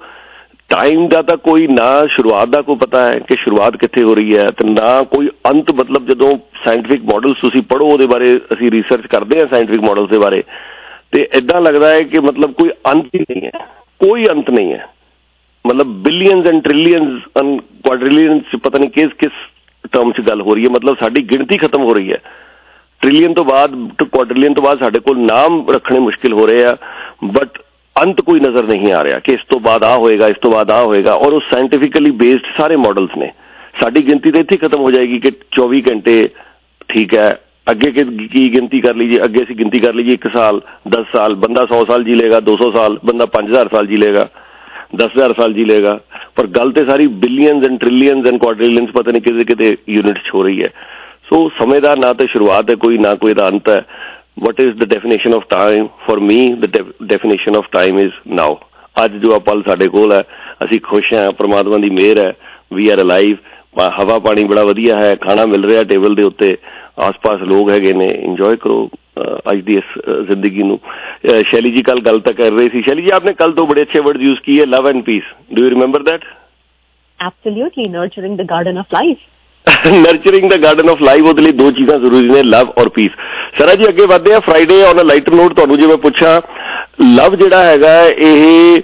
ਟਾਈਮ ਦਾ ਤਾਂ ਕੋਈ ਨਾ ਸ਼ੁਰੂਆਤ ਦਾ ਕੋਈ ਪਤਾ ਹੈ ਕਿ ਸ਼ੁਰੂਆਤ ਕਿੱਥੇ ਹੋ ਰਹੀ ਹੈ, ਤੇ ਨਾ ਕੋਈ ਅੰਤ। ਮਤਲਬ ਜਦੋਂ ਸਾਇੰਟੀਫਿਕ ਮਾਡਲਸ ਤੁਸੀਂ ਪੜ੍ਹੋ, ਉਹਦੇ ਬਾਰੇ ਅਸੀਂ ਰਿਸਰਚ ਕਰਦੇ ਹਾਂ ਸਾਇੰਟੀਫਿਕ ਮਾਡਲਸ ਦੇ ਬਾਰੇ, ਤੇ ਏਦਾਂ ਲੱਗਦਾ ਹੈ ਕਿ ਮਤਲਬ ਕੋਈ ਅੰਤ ਹੀ ਨਹੀਂ ਹੈ, ਕੋਈ ਅੰਤ ਨਹੀਂ ਹੈ। ਮਤਲਬ billions and trillions and quadrillions, ਪਤਾ ਨਹੀਂ ਕਿਸ ਕਿਸ ਟਰਮ 'ਚ ਗੱਲ ਹੋ ਰਹੀ ਹੈ। ਮਤਲਬ ਸਾਡੀ ਗਿਣਤੀ ਖਤਮ ਹੋ ਰਹੀ ਹੈ। ਟ੍ਰਿਲੀਅਨ ਤੋਂ ਬਾਅਦ, ਕੁਆਡਰਿਲੀਅਨ ਤੋਂ ਬਾਅਦ ਸਾਡੇ ਕੋਲ ਨਾਮ ਰੱਖਣੇ ਮੁਸ਼ਕਿਲ ਹੋ ਰਹੇ ਆ, ਬਟ ਅੰਤ ਕੋਈ ਨਜ਼ਰ ਨਹੀਂ ਆ ਰਿਹਾ ਕਿ ਇਸ ਤੋਂ ਬਾਅਦ ਆ ਹੋਏਗਾ, ਇਸ ਤੋਂ ਬਾਅਦ ਆ ਹੋਏਗਾ। ਔਰ ਉਹ ਸਾਇੰਟੀਫਿਕਲੀ ਬੇਸਡ ਸਾਰੇ ਮਾਡਲਸ ਨੇ। ਸਾਡੀ ਗਿਣਤੀ ਤਾਂ ਇੱਥੇ ਖਤਮ ਹੋ ਜਾਏਗੀ ਕਿ ਚੌਵੀ ਘੰਟੇ, ਠੀਕ ਹੈ, ਅੱਗੇ ਕੀ ਗਿਣਤੀ ਕਰ ਲੀजिए, ਅੱਗੇ ਅਸੀਂ ਗਿਣਤੀ ਕਰ ਲੀजिए ਇੱਕ ਸਾਲ, ਦਸ ਸਾਲ, ਬੰਦਾ ਸੌ ਸਾਲ ਜੀ ਲੇਗਾ, ਦੋ ਸੌ ਸਾਲ, ਬੰਦਾ ਪੰਜ ਹਜ਼ਾਰ ਸਾਲ ਜੀ ਲੇਗਾ, ਦਸ ਹਜ਼ਾਰ ਸਾਲ ਜੀ ਲੇਗਾ। ਪਰ ਗੱਲ ਤੇ ਸਾਰੀ billions and trillions and quadrillions ਪਤਾ ਨਹੀਂ ਕਿਤੇ ਕਿਤੇ ਯੂਨਿਟ 'ਚ ਹੋ ਰਹੀ ਹੈ। ਸੋ ਸਮੇਂ ਦਾ ਨਾ ਤਾਂ ਸ਼ੁਰੂਆਤ ਹੈ ਕੋਈ, ਨਾ ਕੋਈ ਦਾ ਅੰਤ ਹੈ। What is the definition of time for me? The definition of time is now. ਅੱਜ ਜੋ ਆ ਪਲ ਸਾਡੇ ਕੋਲ ਹੈ, ਅਸੀਂ ਖੁਸ਼ ਹਾਂ, ਪ੍ਰਮਾਤਮਾ ਦੀ ਮਿਹਰ ਹੈ, ਵੀ ਆਰ ਅਲਾਈਵ। ਹਵਾ ਪਾਣੀ ਬੜਾ ਵਧੀਆ ਹੈ, ਖਾਣਾ ਮਿਲ ਰਿਹਾ ਟੇਬਲ ਦੇ ਉੱਤੇ, ਆਸ-ਪਾਸ ਲੋਕ ਹੈਗੇ ਨੇ, ਇੰਜੋਏ ਕਰੋ ਅੱਜ ਦੀ ਇਸ ਜ਼ਿੰਦਗੀ ਨੂੰ। शैली जी कल गल तक कर रही थी। शैली जी आपने कल तो बड़े अच्छे वर्ड यूज किए, love and peace. Do you remember that?
Absolutely, nurturing the garden of life.
Nurturing the garden of life, ਉਹਦੇ ਲਈ ਦੋ ਚੀਜ਼ਾਂ ਜ਼ਰੂਰੀ ਨੇ, ਲਵ ਔਰ ਪੀਸ। ਸਰਾ ਜੀ ਅੱਗੇ ਵਧਦੇ ਆ। Friday on a lighter note, ਤੁਹਾਨੂੰ ਜੇ ਮੈਂ ਪੁੱਛਾਂ ਲਵ ਜਿਹੜਾ ਹੈਗਾ ਇਹ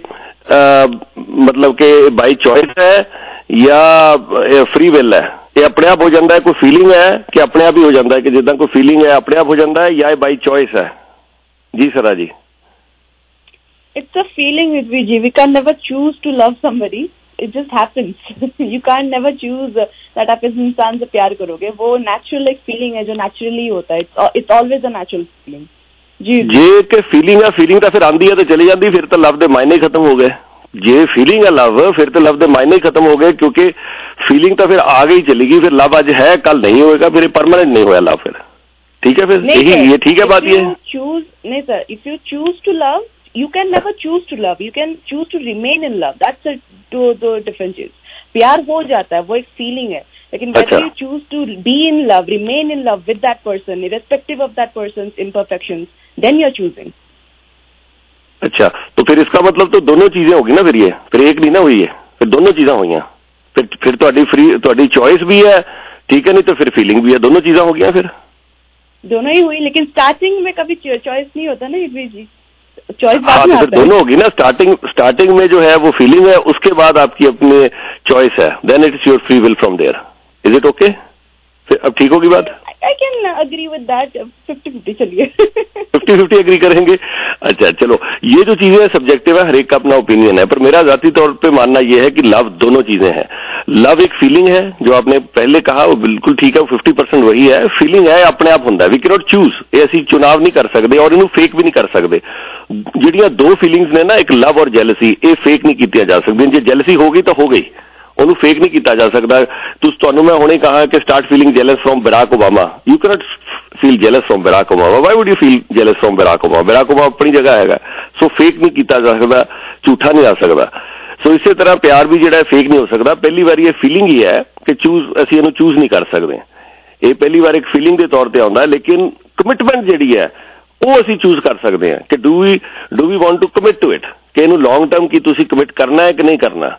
ਮਤਲਬ ਕਿ ਬਾਈ ਚੋਇਸ ਹੈ ਜਾਂ ਫ੍ਰੀ ਵਿਲ ਹੈ? ਇਹ ਆਪਣੇ ਆਪ ਹੋ ਜਾਂਦਾ ਹੈ, ਕੋਈ ਫੀਲਿੰਗ ਹੈ ਕਿ ਆਪਣੇ ਆਪ ਹੀ ਹੋ ਜਾਂਦਾ ਹੈ ਕਿ ਜਿੱਦਾਂ ਕੋਈ ਫੀਲਿੰਗ ਹੈ ਆਪਣੇ ਆਪ ਹੋ ਜਾਂਦਾ ਹੈ, ਜਾਂ ਇਹ ਬਾਈ ਚੋਇਸ ਹੈ? ਜੀ ਸਰਾ ਜੀ।
It's a feeling with we we can never choose to love somebody. It just happens. You can't never choose that आप इस इंसान से प्यार करोगे। वो natural एक feeling है जो naturally होता है। It's, it's always a natural feeling. जी
ਜੇ ਕਿ ਫੀਲਿੰਗ ਆ, ਫੀਲਿੰਗ ਤਾਂ ਫਿਰ ਆਂਦੀ ਹੈ ਤੇ ਚਲੀ ਜਾਂਦੀ, ਫਿਰ ਤਾਂ ਲਵ ਦੇ ਮਾਇਨੇ ਖਤਮ ਹੋ ਗਏ। ਜੇ ਫੀਲਿੰਗ ਹੈ ਲਵ, ਫਿਰ ਤਾਂ ਲਵ ਦੇ ਮਾਇਨੇ ਖਤਮ ਹੋ ਗਏ, ਕਿਉਂਕਿ ਫੀਲਿੰਗ ਤਾਂ ਫਿਰ ਆ ਗਈ ਚਲੀ ਗਈ। ਫਿਰ ਲਵ ਅੱਜ ਹੈ ਕੱਲ ਨਹੀਂ ਹੋਏਗਾ, ਫਿਰ परमानेंट नहीं होया लव। फिर ठीक है, फिर यही ये ठीक है बात। ये
choose नहीं sir, if you choose to love, you can never choose to love. You can choose to remain in love. That's the two the differences. प्यार हो जाता है, वो एक feeling है, लेकिन whether you choose to be in love, remain in love with that person, irrespective of that person's imperfections, then you're choosing.
अच्छा, तो फिर इसका मतलब तो दोनों चीजें होगी ना, फिर ये फिर एक नहीं ना हुई है, फिर दोनों चीजें हुई हैं। फिर फिर ਤੁਹਾਡੀ फ्री ਤੁਹਾਡੀ चॉइस भी है, ठीक है, नहीं तो फिर फीलिंग भी है, दोनों चीजें हो गई फिर
दोनों ही हुई। लेकिन स्टार्टिंग में कभी चॉइस नहीं होता ना युद्धवीर जी, चॉइस
हाँ, तो फिर दोनों होगी ना। स्टार्टिंग स्टार्टिंग में जो है वो फीलिंग है, उसके बाद आपकी अपनी चॉइस है, then it's your free will from there. Is it okay? फिर अब ठीक होगी बात?
I can agree with that. Fifty fifty चलिए
फिफ्टी फिफ्टी एग्री करेंगे। अच्छा चलो, ये जो चीजें सब्जेक्टिव है, हर एक का अपना ओपिनियन है, पर मेरा जाती तौर पे मानना यह है कि लव दोनों चीजें हैं। लव एक फीलिंग है, जो आपने पहले कहा वो बिल्कुल ठीक है, फिफ्टी परसेंट वही है। फीलिंग है अपने आप होंगे, वी कैन नॉट चूज, ये असी चुनाव नहीं कर सकते और इन्हों फेक भी नहीं कर सकते। जिहड़ियां दो फीलिंग्स ने ना, एक लव और जैलसी, ये फेक नहीं की जा सकती। जे जैलसी हो गई तो हो गई, ਉਹਨੂੰ ਫੇਕ ਨਹੀਂ ਕੀਤਾ ਜਾ ਸਕਦਾ। ਤੁਸੀਂ ਤੁਹਾਨੂੰ ਮੈਂ ਹੁਣੇ ਕਹਾ ਕਿ start feeling jealous from Barack Obama, you can't feel jealous from Barack Obama. Why would you feel jealous from Barack Obama? Barack Obama ਆਪਣੀ ਜਗ੍ਹਾ ਹੈਗਾ, ਸੋ ਫੇਕ ਨਹੀਂ ਕੀਤਾ ਜਾ ਸਕਦਾ, ਝੂਠਾ ਨਹੀਂ ਆ ਸਕਦਾ। ਸੋ ਇਸੇ ਤਰ੍ਹਾਂ ਪਿਆਰ ਵੀ ਜਿਹੜਾ ਫੇਕ ਨਹੀਂ ਹੋ ਸਕਦਾ। ਪਹਿਲੀ ਵਾਰੀ ਇਹ ਫੀਲਿੰਗ ਹੀ ਹੈ ਕਿ ਚੂਜ਼, ਅਸੀਂ ਇਹਨੂੰ ਚੂਜ਼ ਨਹੀਂ ਕਰ ਸਕਦੇ। ਇਹ ਪਹਿਲੀ ਵਾਰ ਇੱਕ ਫੀਲਿੰਗ ਦੇ ਤੌਰ ਤੇ ਆਉਂਦਾ, ਲੇਕਿਨ ਕਮਿਟਮੈਂਟ ਜਿਹੜੀ ਹੈ ਉਹ ਅਸੀਂ ਚੂਜ਼ ਕਰ ਸਕਦੇ ਹਾਂ ਕਿ do we do we want to commit to it, ਕਿ ਇਹਨੂੰ ਲੌਂਗ ਟਰਮ ਕੀ ਤੁਸੀਂ ਕਮਿਟ ਕਰਨਾ ਹੈ ਕਿ ਨਹੀਂ ਕਰਨਾ।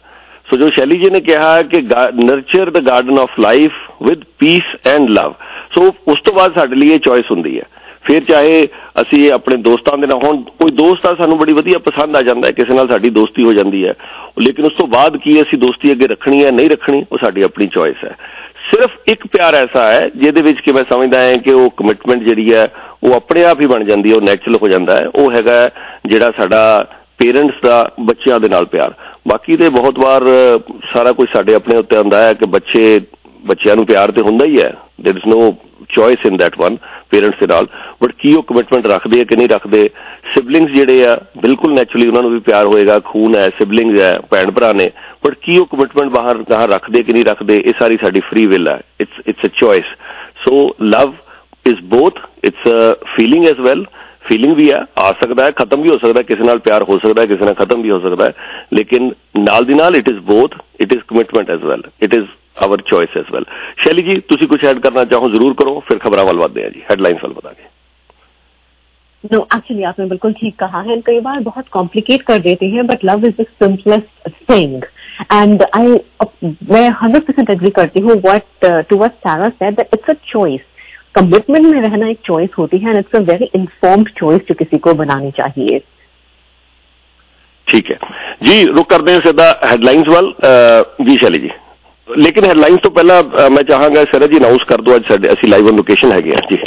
सो जो शैली जी ने कहा कि nurture the garden of life with peace and love, so उस तो बाद साडे लिए चॉइस हुंदी है। फिर चाहे ਅਸੀਂ ਆਪਣੇ ਦੋਸਤਾਂ ਦੇ ਨਾਲ, ਹੁਣ ਕੋਈ ਦੋਸਤ ਆ ਸਾਨੂੰ ਬੜੀ ਵਧੀਆ ਪਸੰਦ ਆ ਜਾਂਦਾ ਹੈ, ਕਿਸੇ ਨਾਲ ਸਾਡੀ ਦੋਸਤੀ ਹੋ ਜਾਂਦੀ ਹੈ, ਲੇਕਿਨ ਉਸ ਤੋਂ ਬਾਅਦ ਕੀ ਅਸੀਂ ਦੋਸਤੀ ਅੱਗੇ ਰੱਖਣੀ ਹੈ ਨਹੀਂ ਰੱਖਣੀ ਉਹ ਸਾਡੀ ਆਪਣੀ ਚੋਇਸ ਹੈ। ਸਿਰਫ ਇੱਕ ਪਿਆਰ ਐਸਾ ਹੈ ਜਿਹਦੇ ਵਿੱਚ ਕਿ ਮੈਂ ਸਮਝਦਾ ਹਾਂ ਕਿ ਉਹ ਕਮਿਟਮੈਂਟ ਜਿਹੜੀ ਹੈ ਉਹ ਆਪਣੇ ਆਪ ਹੀ ਬਣ ਜਾਂਦੀ ਹੈ, ਉਹ ਨੈਚੁਰਲ ਹੋ ਜਾਂਦਾ ਹੈ, ਉਹ ਹੈਗਾ ਜਿਹੜਾ ਸਾਡਾ ਪੇਰੈਂਟਸ ਦਾ ਬੱਚਿਆਂ ਦੇ ਨਾਲ ਪਿਆਰ। ਬਾਕੀ ਤੇ ਬਹੁਤ ਵਾਰ ਸਾਰਾ ਕੁਝ ਸਾਡੇ ਆਪਣੇ ਉੱਤੇ ਹੁੰਦਾ ਹੈ ਕਿ ਬੱਚੇ ਬੱਚਿਆਂ ਨੂੰ ਪਿਆਰ ਤੇ ਹੁੰਦਾ ਹੀ ਹੈ, there is no choice in that one parents ਦੇ ਨਾਲ, ਬਟ ਕੀ ਉਹ ਕਮਿਟਮੈਂਟ ਰੱਖਦੇ ਆ ਕਿ ਨਹੀਂ ਰੱਖਦੇ। ਸਿਬਲਿੰਗਸ ਜਿਹੜੇ ਆ ਬਿਲਕੁਲ ਨੈਚੁਰਲੀ ਉਹਨਾਂ ਨੂੰ ਵੀ ਪਿਆਰ ਹੋਏਗਾ, ਖੂਨ ਹੈ, ਸਿਬਲਿੰਗਸ ਹੈ, ਭੈਣ ਭਰਾ ਨੇ, ਬਟ ਕੀ ਉਹ ਕਮਿਟਮੈਂਟ ਬਾਹਰ ਬਾਹਰ ਰੱਖਦੇ ਕਿ ਨਹੀਂ ਰੱਖਦੇ, ਇਹ ਸਾਰੀ ਸਾਡੀ ਫ੍ਰੀ ਵਿਲ ਹੈ, it's it's a choice. So love is both, it's a feeling as well, feeling ਵੀ ਹੈ, ਆ ਸਕਦਾ ਹੈ, ਖਤਮ ਵੀ ਹੋ ਸਕਦਾ, ਕਿਸੇ ਨਾਲ ਪਿਆਰ ਹੋ ਸਕਦਾ ਹੈ, ਕਿਸੇ ਨਾਲ ਖਤਮ ਵੀ ਹੋ ਸਕਦਾ ਹੈ, ਲੇਕਿਨ ਨਾਲ ਦੀ ਨਾਲ it is both, it is commitment as well, it is our choice as well. Shaily ji तुसी कुछ ऐड करना चाहो जरूर करो, फिर खबरां वाल बढ़ते हैं जी, हेडलाइंस वाल बता के।
नो एक्चुअली आपने बिल्कुल ठीक कहा है, कई बार बहुत कॉम्प्लिकेट कर देते हैं, but love is the simplest thing and I मैं हंड्रेड परसेंट एग्री करती हूँ व्हाट टू व्हाट सारा said that it's a choice. Commitment में रहना एक चॉइस होती है and it's a very informed choice जो किसी को बनानी चाहिए।
ठीक है जी, रुक करते हैं सीधा हेडलाइंस वाल। जी शैली जी, लेकिन हेडलाइंस तो पहला मैं चाहांगा सर जी अनाउंस कर दो, आज साडे ਅਸੀਂ ਲਾਈਵ ਔਨ ਲੋਕੇਸ਼ਨ ਹੈਗੇ ਆ जी।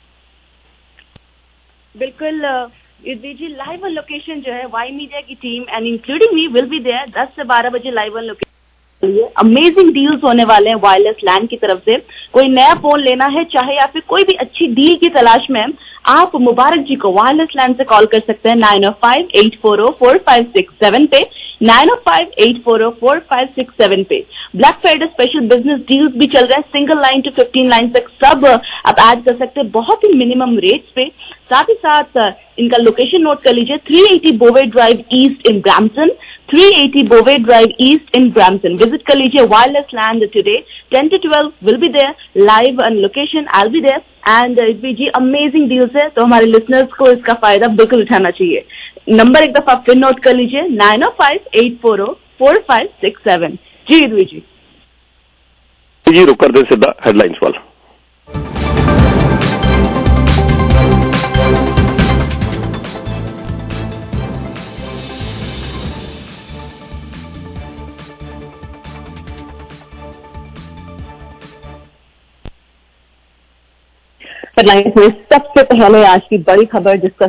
बिल्कुल Yudhveer ji, live on location जो है वाई मीडिया की team and including me will be there दस से बारह बजे live on location. Amazing deals होने वाले हैं वायरलेस लैंड की तरफ से। कोई नया फोन लेना है चाहे या फिर कोई भी अच्छी डील की तलाश में आप मुबारक जी को वायरलेस लैंड से कॉल कर सकते हैं नाइन ओ फाइव एट फोर ओ फोर फाइव सिक्स सेवन पे, नाइन ओ फाइव एट फोर ओ फोर फाइव सिक्स सेवन पे। Black Friday special business deals भी चल रहे हैं, single line to fifteen line तक सब आप ऐड कर सकते हैं बहुत ही मिनिमम रेट्स पे। साथ ही साथ इनका लोकेशन नोट कर लीजिए, थ्री एटी बोवे drive east in Brampton, three eighty बोवे drive east in Brampton. Visit कर लीजिए Wireless Land today, ten to twelve will be there live on location, I will be there and जी amazing deals है, तो हमारे listeners को इसका फायदा बिल्कुल उठाना चाहिए। नंबर एक दफा फिर नोट कर लीजिए, नाइन ओ फाइव एट फोर ओ फोर फाइव सिक्स सेवन। जी युद्धवीर जी
जी रुक कर दे सीधा हेडलाइंस वाला।
हेडलाइंस में सबसे पहले आज की बड़ी खबर जिसका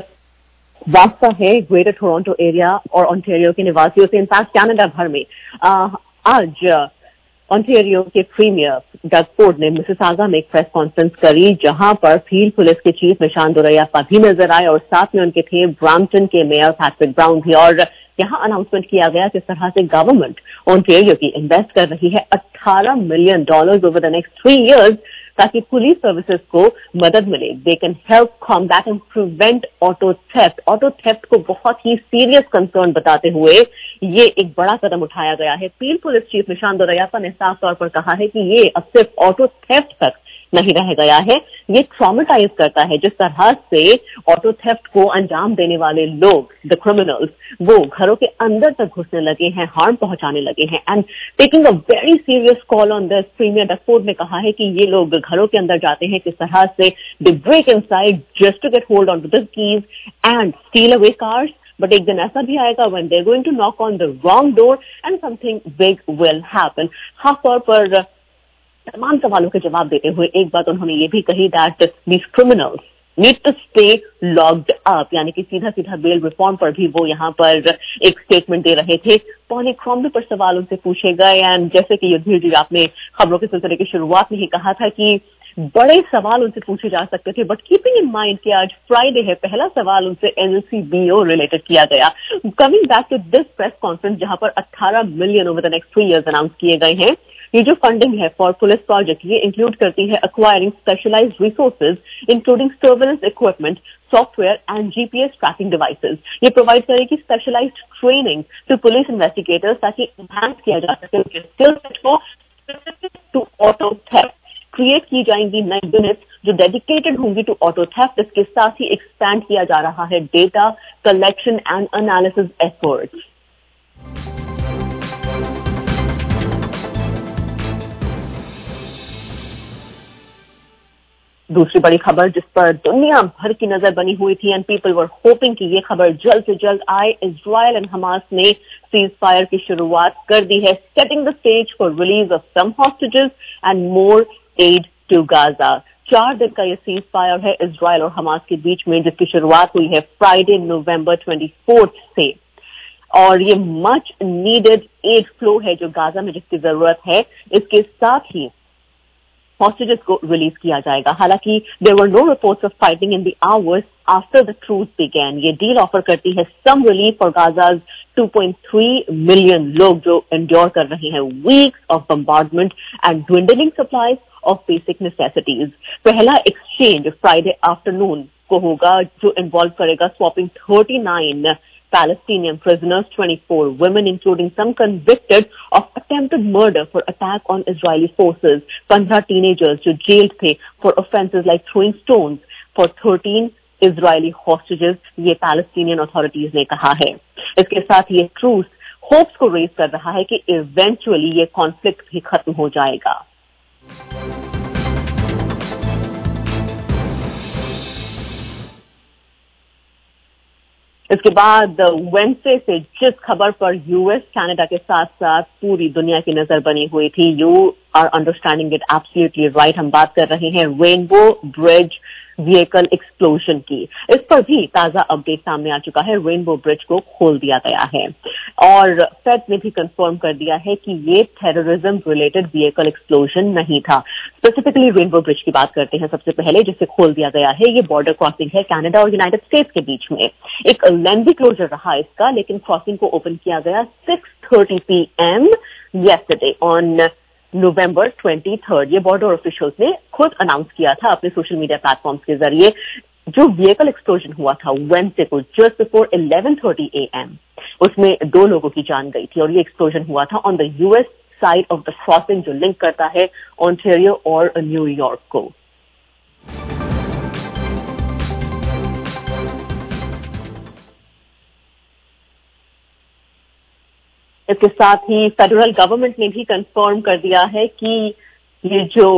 वास्ता है ग्रेटर टोरंटो एरिया और ओंटारियो के निवासियों से, इनफैक्ट कनाडा भर में। आ, आज ओंटारियो के प्रीमियर डग फोर्ड ने मिसिसागा में एक प्रेस कॉन्फ्रेंस करी जहां पर फील्ड पुलिस के चीफ निशान दोरैयाप्पा भी नजर आए और साथ में उनके थे ब्रैम्पटन के मेयर पैट्रिक ब्राउन भी। और यहाँ अनाउंसमेंट किया गया किस तरह से गवर्नमेंट ओंटारियो की इन्वेस्ट कर रही है अठारह million dollars over the next three years ताकि पुलिस सर्विसेज को मदद मिले। They can help combat and prevent auto theft. Auto theft को बहुत ही सीरियस कंसर्न बताते हुए ये एक बड़ा कदम उठाया गया है। फील्ड पुलिस चीफ निशान दोरैयाप्पा ने साफ तौर पर कहा है कि ये अब सिर्फ ऑटो थेफ्ट तक नहीं रह गया है, ये ट्रॉमेटाइज करता है जिस तरह से ऑटो थेफ्ट को अंजाम देने वाले लोग, द क्रिमिनल्स, वो घरों के अंदर तक घुसने लगे हैं, हार्म पहुंचाने लगे हैं। And taking a very serious call on this, premier Doug Ford ने कहा है कि ये लोग घरों के अंदर जाते हैं किस तरह से they break inside just to get hold on to this keys and steal away cars. But एक दिन ऐसा भी आएगा when they're going to knock on the wrong door and something big will happen। खास तौर पर तमाम सवालों के जवाब देते हुए एक बात उन्होंने ये भी कही that these criminals need to stay locked up, यानी कि सीधा सीधा बेल रिफॉर्म पर भी वो यहाँ पर एक स्टेटमेंट दे रहे थे। पॉली क्रॉम्बे पर सवाल उनसे पूछे गए एंड जैसे कि युद्धवीर जी आपने खबरों के सिलसिले की शुरुआत में ही कहा था कि बड़े सवाल उनसे पूछे जा सकते थे, बट कीपिंग इन माइंड कि आज फ्राइडे है, पहला सवाल उनसे एनएलसीबीओ रिलेटेड किया गया। Coming back to this press conference जहां पर अठारह million over the next three years announce किए गए हैं। ये जो फंडिंग है फॉर पुलिस प्रोजेक्ट ये इंक्लूड करती है acquiring specialised resources including surveillance equipment, software and GPS tracking devices. ये प्रोवाइड करेगी specialised training to police investigators ताकि एनहांस किया जा सके उनके स्किल सेट को टू ऑटो थेफ्ट। क्रिएट की जाएंगी नई यूनिट्स जो डेडिकेटेड होंगी टू ऑटो थेफ्ट। इसके साथ ही एक्सपैंड किया जा रहा है data collection and analysis efforts. दूसरी बड़ी खबर जिस पर दुनिया भर की नजर बनी हुई थी एंड पीपल वर होपिंग कि ये खबर जल्द से जल्द आए, इजराइल एंड हमास ने सीज फायर की शुरुआत कर दी है, setting the stage for release of some hostages and more aid to Gaza. चार दिन का ये सीज फायर है इजराइल और हमास के बीच में, जिसकी शुरुआत हुई है फ्राइडे नवंबर चौबीस से, और ये मच नीडेड एड फ्लो है जो गाजा में जिसकी जरूरत है। इसके साथ ही हॉस्टेजेस को रिलीज किया जाएगा। हालांकि there were no reports of fighting in the hours after the truce began. ये डील ऑफर करती है some relief for Gaza's two point three million लोग जो एंड्योर कर रहे हैं weeks of bombardment and dwindling supplies of basic necessities. पहला exchange Friday afternoon को होगा जो इन्वॉल्व करेगा swapping thirty nine Palestinian prisoners, twenty-four women, including some convicted of attempted murder for attack on Israeli forces, fifteen teenagers जो jailed थे for offenses like throwing stones, for thirteen Israeli hostages, ये Palestinian authorities ने कहा है। इसके साथ ये truce hopes को raise कर रहा है कि eventually ये conflict भी खत्म हो जाएगा। इसके बाद वेडनेसडे से जिस खबर पर यूएस कनाडा के साथ साथ पूरी दुनिया की नजर बनी हुई थी, you are understanding it absolutely right, हम बात कर रहे हैं रेनबो ब्रिज व्हीकल एक्सप्लोजन की। इस पर भी ताजा अपडेट सामने आ चुका है। रेनबो ब्रिज को खोल दिया गया है और फेड ने भी कंफर्म कर दिया है कि ये टेररिज्म रिलेटेड व्हीकल एक्सप्लोजन नहीं था। स्पेसिफिकली रेनबो ब्रिज की बात करते हैं सबसे पहले, जिसे खोल दिया गया है। ये बॉर्डर क्रॉसिंग है कनाडा और यूनाइटेड स्टेट्स के बीच में। एक लेंथी क्लोजर रहा इसका, लेकिन क्रॉसिंग को ओपन किया गया six thirty P M yesterday on November तेईस। ये बॉर्डर ऑफिशियल्स ने खुद अनाउंस किया था अपने सोशल मीडिया प्लेटफॉर्म्स के जरिए। जो व्हीकल एक्सप्लोजन हुआ था वेडनेसडे को just before eleven thirty A M, उसमें दो लोगों की जान गई थी और ये एक्सप्लोजन हुआ था on the US side of the crossing जो लिंक करता है ऑन्टेरियो और न्यूयॉर्क को। इसके साथ ही फेडरल गवर्नमेंट ने भी कंफर्म कर दिया है कि ये जो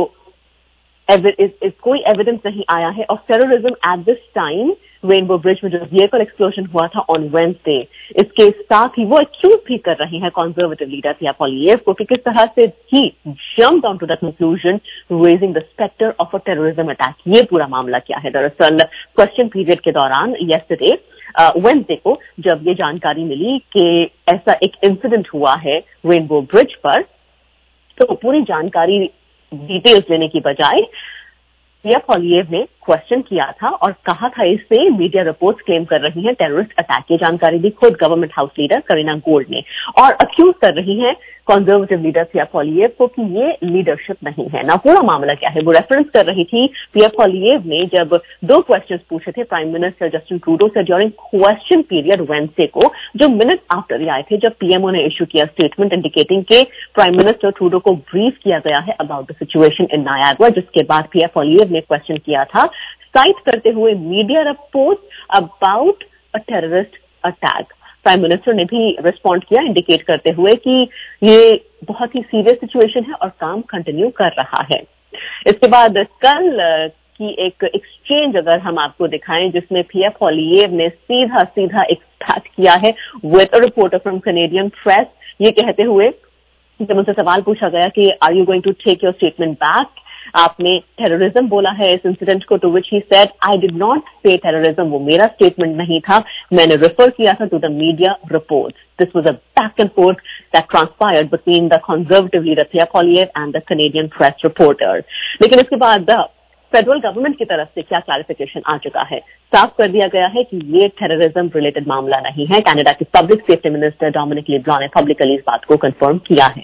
इस, इस, कोई एविडेंस नहीं आया है of terrorism at this time Rainbow Bridge में जो व्हीकल एक्सप्लोजन हुआ था ऑन वेडनेसडे। इसके साथ ही वो एक्यूज भी कर रहे हैं कंजर्वेटिव लीडर थिया पॉलिएव को कि किस तरह से ही jump down to the conclusion raising the spectre of a terrorism attack. ये पूरा मामला क्या है? दरअसल क्वेश्चन पीरियड के दौरान येस्टरडे वेडनेसडे को जब ये जानकारी मिली कि ऐसा एक इंसिडेंट हुआ है रेनबो ब्रिज पर, तो पूरी जानकारी डिटेल्स लेने की बजाय थिया पॉलिएव ने क्वेश्चन किया था और कहा था इससे मीडिया रिपोर्ट्स क्लेम कर रही हैं टेररिस्ट अटैक की जानकारी दी खुद government house leader Karina Gould ने, और अक्यूज कर रही हैं कंजर्वेटिव लीडर थिया पॉलिएव को कि ये लीडरशिप नहीं है। ना पूरा मामला क्या है वो रेफरेंस कर रही थी थिया पॉलिएव ने जब दो क्वेश्चंस पूछे थे प्राइम मिनिस्टर जस्टिन ट्रूडो से ड्यूरिंग क्वेश्चन पीरियड वेडनेसडे को, जो मिनट आफ्टर आए थे जब पीएमओ ने इशू किया स्टेटमेंट इंडिकेटिंग के प्राइम मिनिस्टर ट्रूडो को ब्रीफ किया गया है about the situation in Niagara, जिसके बाद थिया पॉलिएव ने क्वेश्चन किया था साइट करते हुए media report about a terrorist attack. Prime minister ने भी रिस्पॉन्ड किया इंडिकेट करते हुए कि ये बहुत ही सीरियस सिचुएशन है और काम कंटिन्यू कर रहा है। इसके बाद कल की एक एक्सचेंज अगर हम आपको दिखाएं जिसमें थिया पॉलिएव ने सीधा सीधा एक बात किया है with a reporter from Canadian press, ये कहते हुए जब उनसे सवाल पूछा गया कि are you going to take your statement back, आपने टेररिज्म बोला है इस इंसिडेंट को, to which he said I did not say terrorism, वो मेरा स्टेटमेंट नहीं था, मैंने रेफर किया था to the media reports. This was a back and forth that transpired between the conservative leader Thea पॉलिएव and the Canadian press reporter. लेकिन इसके बाद फेडरल गवर्नमेंट की तरफ से क्या क्लैरिफिकेशन आ चुका है, साफ कर दिया गया है कि ये टेररिज्म रिलेटेड मामला नहीं है। कनाडा के public safety minister Dominic LeBlanc ने पब्लिकली इस बात को कंफर्म किया है।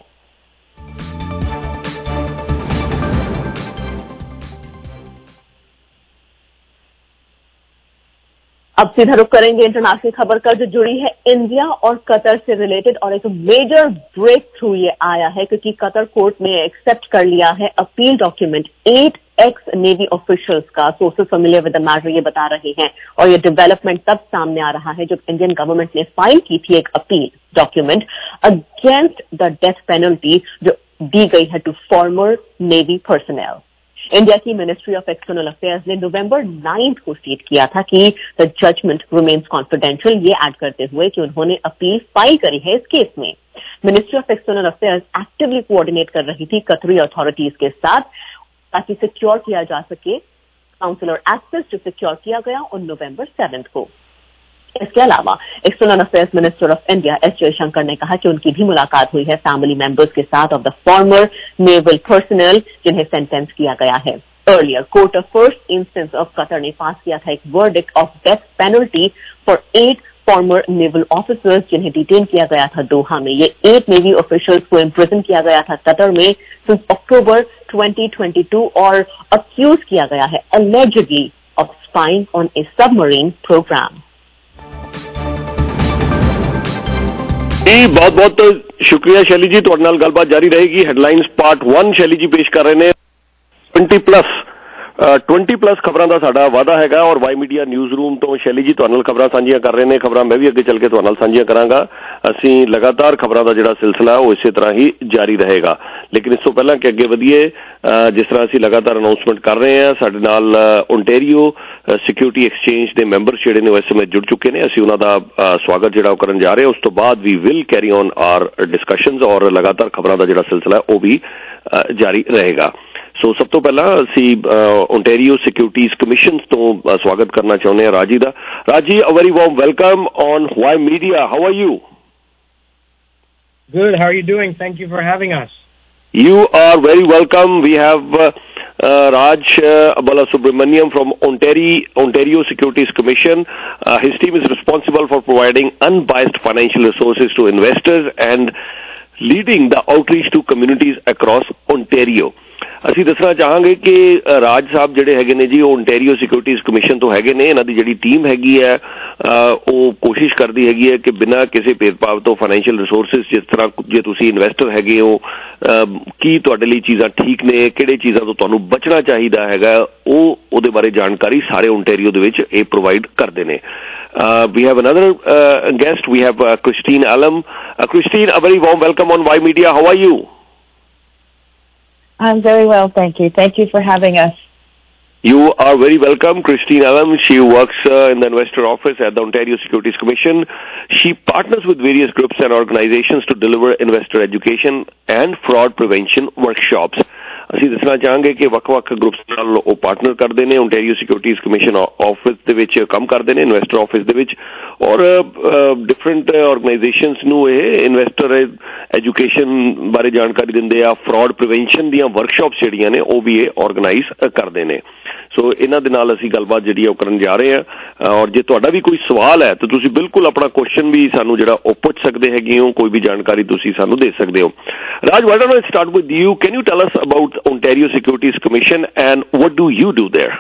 अब सीधा रुक करेंगे इंटरनेशनल खबर का जो जुड़ी है इंडिया और कतर से रिलेटेड, और एक मेजर ब्रेक थ्रू ये आया है क्योंकि कतर कोर्ट ने एक्सेप्ट कर लिया है appeal document eight ex navy officials का। Sources familiar with the matter ये बता रहे हैं, और ये डेवलपमेंट तब सामने आ रहा है जब इंडियन गवर्नमेंट ने फाइल की थी एक appeal document against the death penalty जो दी गई है to former navy personnel. India की मिनिस्ट्री ऑफ एक्सटर्नल अफेयर्स ने नवंबर नाइन्थ को स्टेट किया था कि द जजमेंट रिमेन्स कॉन्फिडेंशियल, ये ऐड करते हुए कि उन्होंने अपील फाइल करी है इस केस में। Ministry of external affairs actively coordinate कर रही थी कतरी अथॉरिटीज के साथ ताकि सिक्योर किया जा सके काउंसलर एक्सेस, जो सिक्योर किया गया ऑन नवंबर सेवेंथ को। इसके अलावा external affairs minister of India S Jaishankar ने कहा कि उनकी भी मुलाकात हुई है फैमिली मेंबर्स के साथ of the former naval personnel जिन्हें सेंटेंस किया गया है। Earlier court of first instance of Qatar ने पास किया था एक verdict of death penalty for eight former naval officers जिन्हें डिटेन किया गया था दोहा में। ये एट नेवी ऑफिशियल्स को इम्प्रिजन किया गया था कतर में since October twenty twenty two और अक्यूज किया गया है allegedly of spying on a submarine programme.
जी बहुत बहुत शुक्रिया शैली जी, तुहाडे नाल गलबात जारी रहेगी। हेडलाइंस पार्ट वन शैली जी पेश कर रहे हैं। ट्वेंटी प्लस ट्वेंटी प्लस खबरां दा साडा वादा हैगा और वाई मीडिया न्यूज़ रूम तो शैली जी तुहाडे नाल खबरां साझीਆਂ कर रहे हैं। खबरां मैं भी अगे चल के तुहाडे नाल साझीਆਂ करांगा। ਅਸੀਂ लगातार खबरां ਦਾ ਜਿਹੜਾ सिलसिला ਉਹ ਇਸੇ ਤਰ੍ਹਾਂ ਹੀ ਜਾਰੀ ਰਹੇਗਾ। लेकिन इस तो पहला कि अगे वधिए, जिस तरह ਅਸੀਂ लगातार अनाउंसमेंट कर रहे हैं, ਸਾਡੇ ਨਾਲ ओंटारियो सिक्योरिटी एक्सचेंज ਦੇ ਮੈਂਬਰ ਜਿਹੜੇ ਨੇ ਇਸ ਸਮੇਂ ਜੁੜ ਚੁੱਕੇ ਨੇ। ਅਸੀਂ ਉਹਨਾਂ ਦਾ ਸਵਾਗਤ ਜਿਹੜਾ ਉਹ ਕਰਨ ਜਾ ਰਹੇ ਹਾਂ। ਉਸ ਤੋਂ ਬਾਅਦ we will carry on our discussions ਔਰ लगातार ਖਬਰਾਂ ਦਾ ਜਿਹੜਾ सिलसिला ਉਹ ਵੀ ਜਾਰੀ ਰਹੇਗਾ। ਸੋ ਸਭ ਤੋਂ ਪਹਿਲਾਂ ਅਸੀਂ ओंटारियो सिक्योरिटीज कमीशन ਤੋਂ ਸਵਾਗਤ ਕਰਨਾ ਚਾਹੁੰਦੇ ਹਾਂ ਰਾਜੀ ਦਾ। ਰਾਜੀ, a very warm welcome on Why Media. How are you?
Good. How are you doing? Thank you for having us.
You are very welcome. We have uh, uh, Raj uh, Balasubramaniam from Ontario, Ontario Securities Commission. Uh, his team is responsible for providing unbiased financial resources to investors and leading the outreach to communities across Ontario. ਅਸੀਂ ਦੱਸਣਾ ਚਾਹਾਂਗੇ ਕਿ ਰਾਜ ਸਾਹਿਬ ਜਿਹੜੇ ਹੈਗੇ ਨੇ ਜੀ ਉਹ Ontario securities commission ਤੋਂ ਹੈਗੇ ਨੇ। ਇਹਨਾਂ ਦੀ ਜਿਹੜੀ ਟੀਮ ਹੈਗੀ ਹੈ ਉਹ ਕੋਸ਼ਿਸ਼ ਕਰਦੀ ਹੈਗੀ ਹੈ ਕਿ ਬਿਨਾਂ ਕਿਸੇ ਭੇਦਭਾਵ ਤੋਂ ਫਾਈਨੈਂਸ਼ੀਅਲ ਰਿਸੋਰਸਿਸ, ਜਿਸ ਤਰ੍ਹਾਂ ਜੇ ਤੁਸੀਂ ਇਨਵੈਸਟਰ ਹੈਗੇ ਹੋ, ਕੀ ਤੁਹਾਡੇ ਲਈ ਚੀਜ਼ਾਂ ਠੀਕ ਨੇ, ਕਿਹੜੇ ਚੀਜ਼ਾਂ ਤੋਂ ਤੁਹਾਨੂੰ ਬਚਣਾ ਚਾਹੀਦਾ ਹੈਗਾ, ਉਹ ਉਹਦੇ ਬਾਰੇ ਜਾਣਕਾਰੀ ਸਾਰੇ ਓਂਟਾਰੀਓ ਦੇ ਵਿੱਚ ਇਹ ਪ੍ਰੋਵਾਈਡ ਕਰਦੇ ਨੇ। Uh, we have another uh, guest. We have uh, Christine Allam. Uh, Christine, a very warm welcome on Y Media. How are you?
I'm very well, thank you. Thank you for having us.
You are very welcome, Christine Allam. She works uh, in the investor office at the Ontario Securities Commission. She partners with various groups and organizations to deliver investor education and fraud prevention workshops. ਅਸੀਂ ਦੱਸਣਾ ਚਾਹਾਂਗੇ ਕਿ ਵੱਖ-ਵੱਖ groups ਨਾਲ ਉਹ partner ਕਰਦੇ ਨੇ। Ontario securities commission office ਦੇ ਵਿੱਚ ਕੰਮ ਕਰਦੇ ਨੇ, ਇਨਵੈਸਟਰ ਆਫਿਸ ਦੇ ਵਿੱਚ, ਔਰ ਡਿਫਰੈਂਟ ਆਰਗੇਨਾਈਜੇਸ਼ਨਸ ਨੂੰ ਇਹ ਇਨਵੈਸਟਰ ਐਜੂਕੇਸ਼ਨ ਬਾਰੇ ਜਾਣਕਾਰੀ ਦਿੰਦੇ ਆ। ਫਰਾਡ ਪ੍ਰੀਵੈਂਸ਼ਨ ਦੀਆਂ ਵਰਕਸ਼ਾਪਸ ਜਿਹੜੀਆਂ ਨੇ ਉਹ ਵੀ ਇਹ ਆਰਗੇਨਾਈਜ਼ ਕਰਦੇ ਨੇ। ਸੋ ਇਹਨਾਂ ਦੇ ਨਾਲ ਅਸੀਂ ਗੱਲਬਾਤ ਜਿਹੜੀ ਉਹ ਕਰਨ ਜਾ ਰਹੇ ਹਾਂ। ਔਰ ਜੇ ਤੁਹਾਡਾ ਵੀ ਕੋਈ ਸਵਾਲ ਹੈ ਤਾਂ ਤੁਸੀਂ ਬਿਲਕੁਲ ਆਪਣਾ ਕੁਐਸਚਨ ਵੀ ਸਾਨੂੰ ਜਿਹੜਾ ਉਹ ਪੁੱਛ ਸਕਦੇ ਹੈਗੇ ਹੋ, ਕੋਈ ਵੀ ਜਾਣਕਾਰੀ ਤੁਸੀਂ ਸਾਨੂੰ ਦੇ ਸਕਦੇ ਹੋ। ਰਾਜ, why don't I start with you? Can you tell us about Ontario Securities Commission and what do you do there?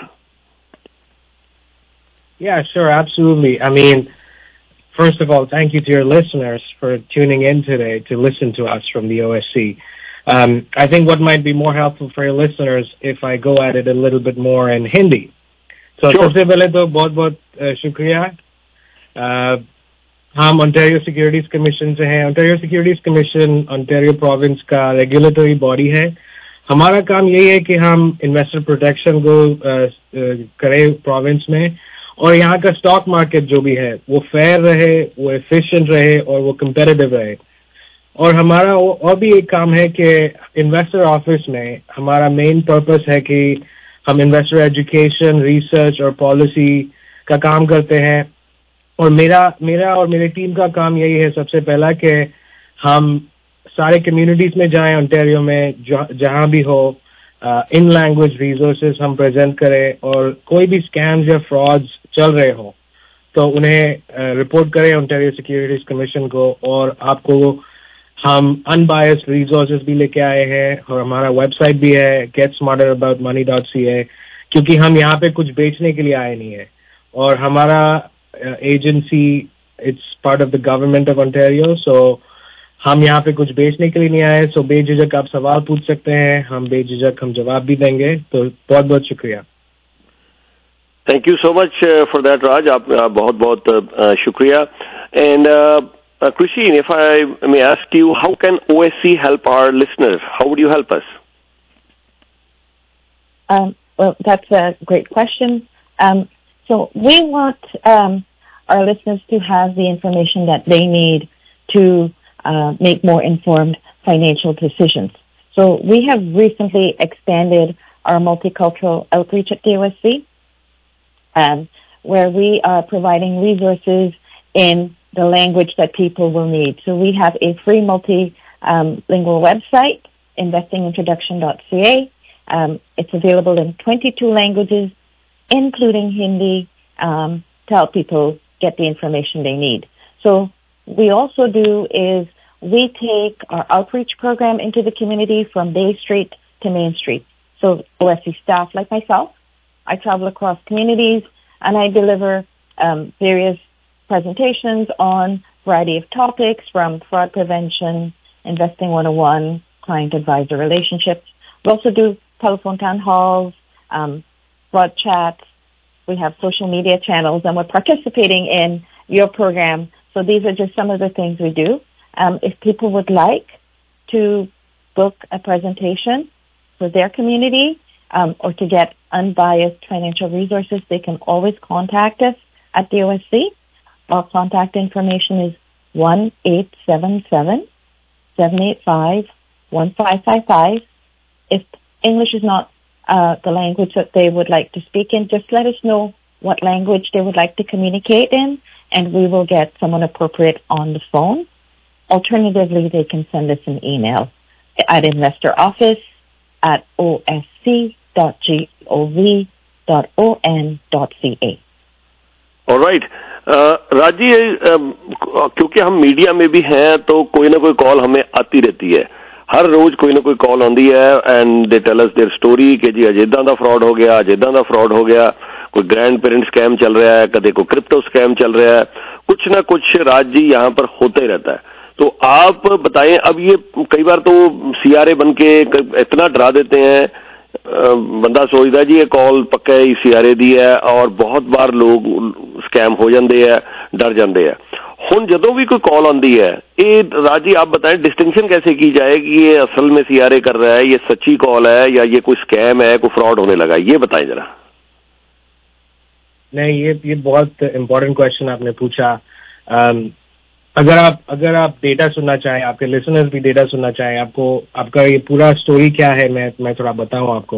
Yeah, sure, absolutely. I mean, first of all, thank you to your listeners for tuning in today to listen to us from the O S C. Um, I think what might be more helpful for your listeners if I go at it a little bit more in Hindi. So,
sure.
सबसे पहले तो बहुत बहुत शुक्रिया। हम Ontario securities commission से हैं। Ontario securities commission Ontario province का रेगुलेटरी बॉडी है। हमारा काम यही है कि हम इन्वेस्टर प्रोटेक्शन को करें प्रोविंस में, और यहाँ का स्टॉक मार्केट जो भी है वो फेयर रहे, वो एफिशिएंट रहे और वो कंपेटिटिव रहे। और हमारा और भी एक काम है कि इन्वेस्टर ऑफिस में हमारा मेन पर्पस है कि हम इन्वेस्टर एजुकेशन, रिसर्च और पॉलिसी का काम करते हैं। और मेरा मेरा और मेरी टीम का काम यही है सबसे पहला कि हम सारे कम्युनिटीज में जाएं ओंटारियो में, जहां भी हो, इन लैंग्वेज रिसोर्सेज हम प्रेजेंट करें, और कोई भी स्कैम्स या फ्रॉड्स चल रहे हो तो उन्हें रिपोर्ट करें ओंटारियो सिक्योरिटीज कमीशन को। और आपको हम अनबायस्ड रिसोर्सेज भी लेके आए हैं और हमारा वेबसाइट भी है get smarter about money dot C A, क्योंकि हम यहाँ पे कुछ बेचने के लिए आए नहीं है। और हमारा agency it's part of the government of Ontario, so हम यहाँ पे कुछ बेचने के लिए नहीं आए। सो बेझिझक आप सवाल पूछ सकते हैं, हम बेझिझक हम जवाब भी देंगे। तो बहुत बहुत शुक्रिया।
Thank you so much for that Raj, आप बहुत बहुत शुक्रिया। And Uh, Christine, if I may ask you, how can O S C help our listeners? How would you help us?
Um, well, that's a great question. Um, so we want um, our listeners to have the information that they need to uh, make more informed financial decisions. So we have recently expanded our multicultural outreach at D O S C, um, where we are providing resources in the language that people will need. So we have a free multilingual um, website, investing introduction dot c a. Um, it's available in twenty-two languages, including Hindi, um, to help people get the information they need. So we also do is we take our outreach program into the community from Bay Street to Main Street. So O S C staff like myself, I travel across communities and I deliver um, various presentations on a variety of topics from fraud prevention, investing one oh one, client-advisor relationships. We also do telephone town halls, um, fraud chats. We have social media channels, and we're participating in your program. So these are just some of the things we do. Um, if people would like to book a presentation for their community um, or to get unbiased financial resources, they can always contact us at D O S C. Our contact information is one eight seven seven, seven eight five, one five five five. If English is not uh, the language that they would like to speak in, just let us know what language they would like to communicate in, and we will get someone appropriate on the phone. Alternatively, they can send us an email at investoroffice at o s c dot gov dot o n dot c a.
All right. राजी, क्योंकि हम media में भी हैं तो कोई ना कोई कॉल हमें आती रहती है. हर रोज कोई ना कोई कॉल आती है and they tell us their story कि जी अज इदां दा फ्रॉड हो गया, अज इदां दा फ्रॉड हो गया, कोई ग्रैंड पेरेंट स्कैम चल रहा है, कदे कोई क्रिप्टो स्कैम चल रहा है, कुछ ना कुछ राज जी यहाँ पर होता ही रहता है. तो आप बताएं, अब ये कई बार तो सीआरए बन के इतना डरा देते हैं, बंदा सोचता है जी ये कॉल पक्का ही सीआरए दी है, और बहुत बार लोग स्कैम हो जाते हैं, डर जाते हैं. हुण जदों भी कोई कॉल आती है, ये राजी आप बताएं डिस्टिंक्शन कैसे की जाए कि ये असल में सीआरए कर रहा है, ये सच्ची कॉल है, या ये कोई स्कैम है, कोई फ्रॉड होने लगा, ये बताएं जरा.
नहीं, ये ये बहुत इम्पोर्टेंट क्वेश्चन आपने पूछा. um, अगर आप अगर आप डेटा सुनना चाहें, आपके लिसनर्स भी डेटा सुनना चाहें, आपको आपका ये पूरा स्टोरी क्या है, मैं मैं थोड़ा बताऊं आपको.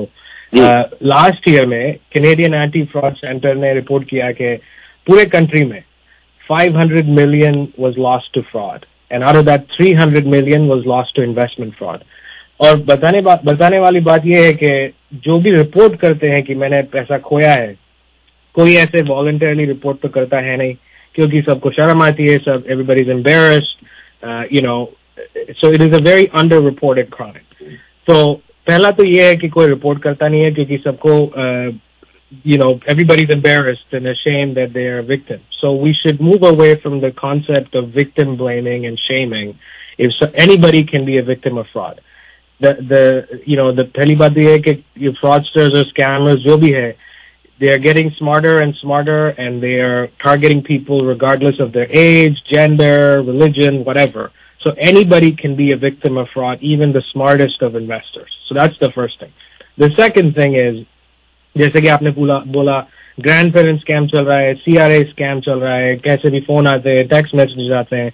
लास्ट ईयर में कैनेडियन एंटी फ्रॉड सेंटर ने रिपोर्ट किया कि पूरे कंट्री में five hundred million was lost to fraud, and out of that three hundred million was lost to investment fraud. और बताने बा, बताने वाली बात यह है कि जो भी रिपोर्ट करते हैं कि मैंने पैसा खोया है, कोई ऐसे वॉलंटरली रिपोर्ट तो करता है नहीं, क्योंकि सबको शर्म आती है, सब everybody is embarrassed, uh, you know, so it is a very under-reported crime. तो पहला तो ये है कि कोई रिपोर्ट करता नहीं है, क्योंकि सबको uh, you know, everybody's embarrassed and ashamed that they are a victim. So we should move away from the concept of victim blaming and shaming. If so, anybody can be a victim of fraud. The, the, you know, the pehli baat ye hai ki your fraudsters or scammers, jo bhi hai, they are getting smarter and smarter, and they are targeting people regardless of their age, gender, religion, whatever. So anybody can be a victim of fraud, even the smartest of investors. So that's the first thing. The second thing is, जैसे कि आपने बोला बोला grand parent scam चल रहा है, CRA scam चल रहा है, कैसे भी फोन आते हैं, टेक्स्ट मैसेज आते हैं.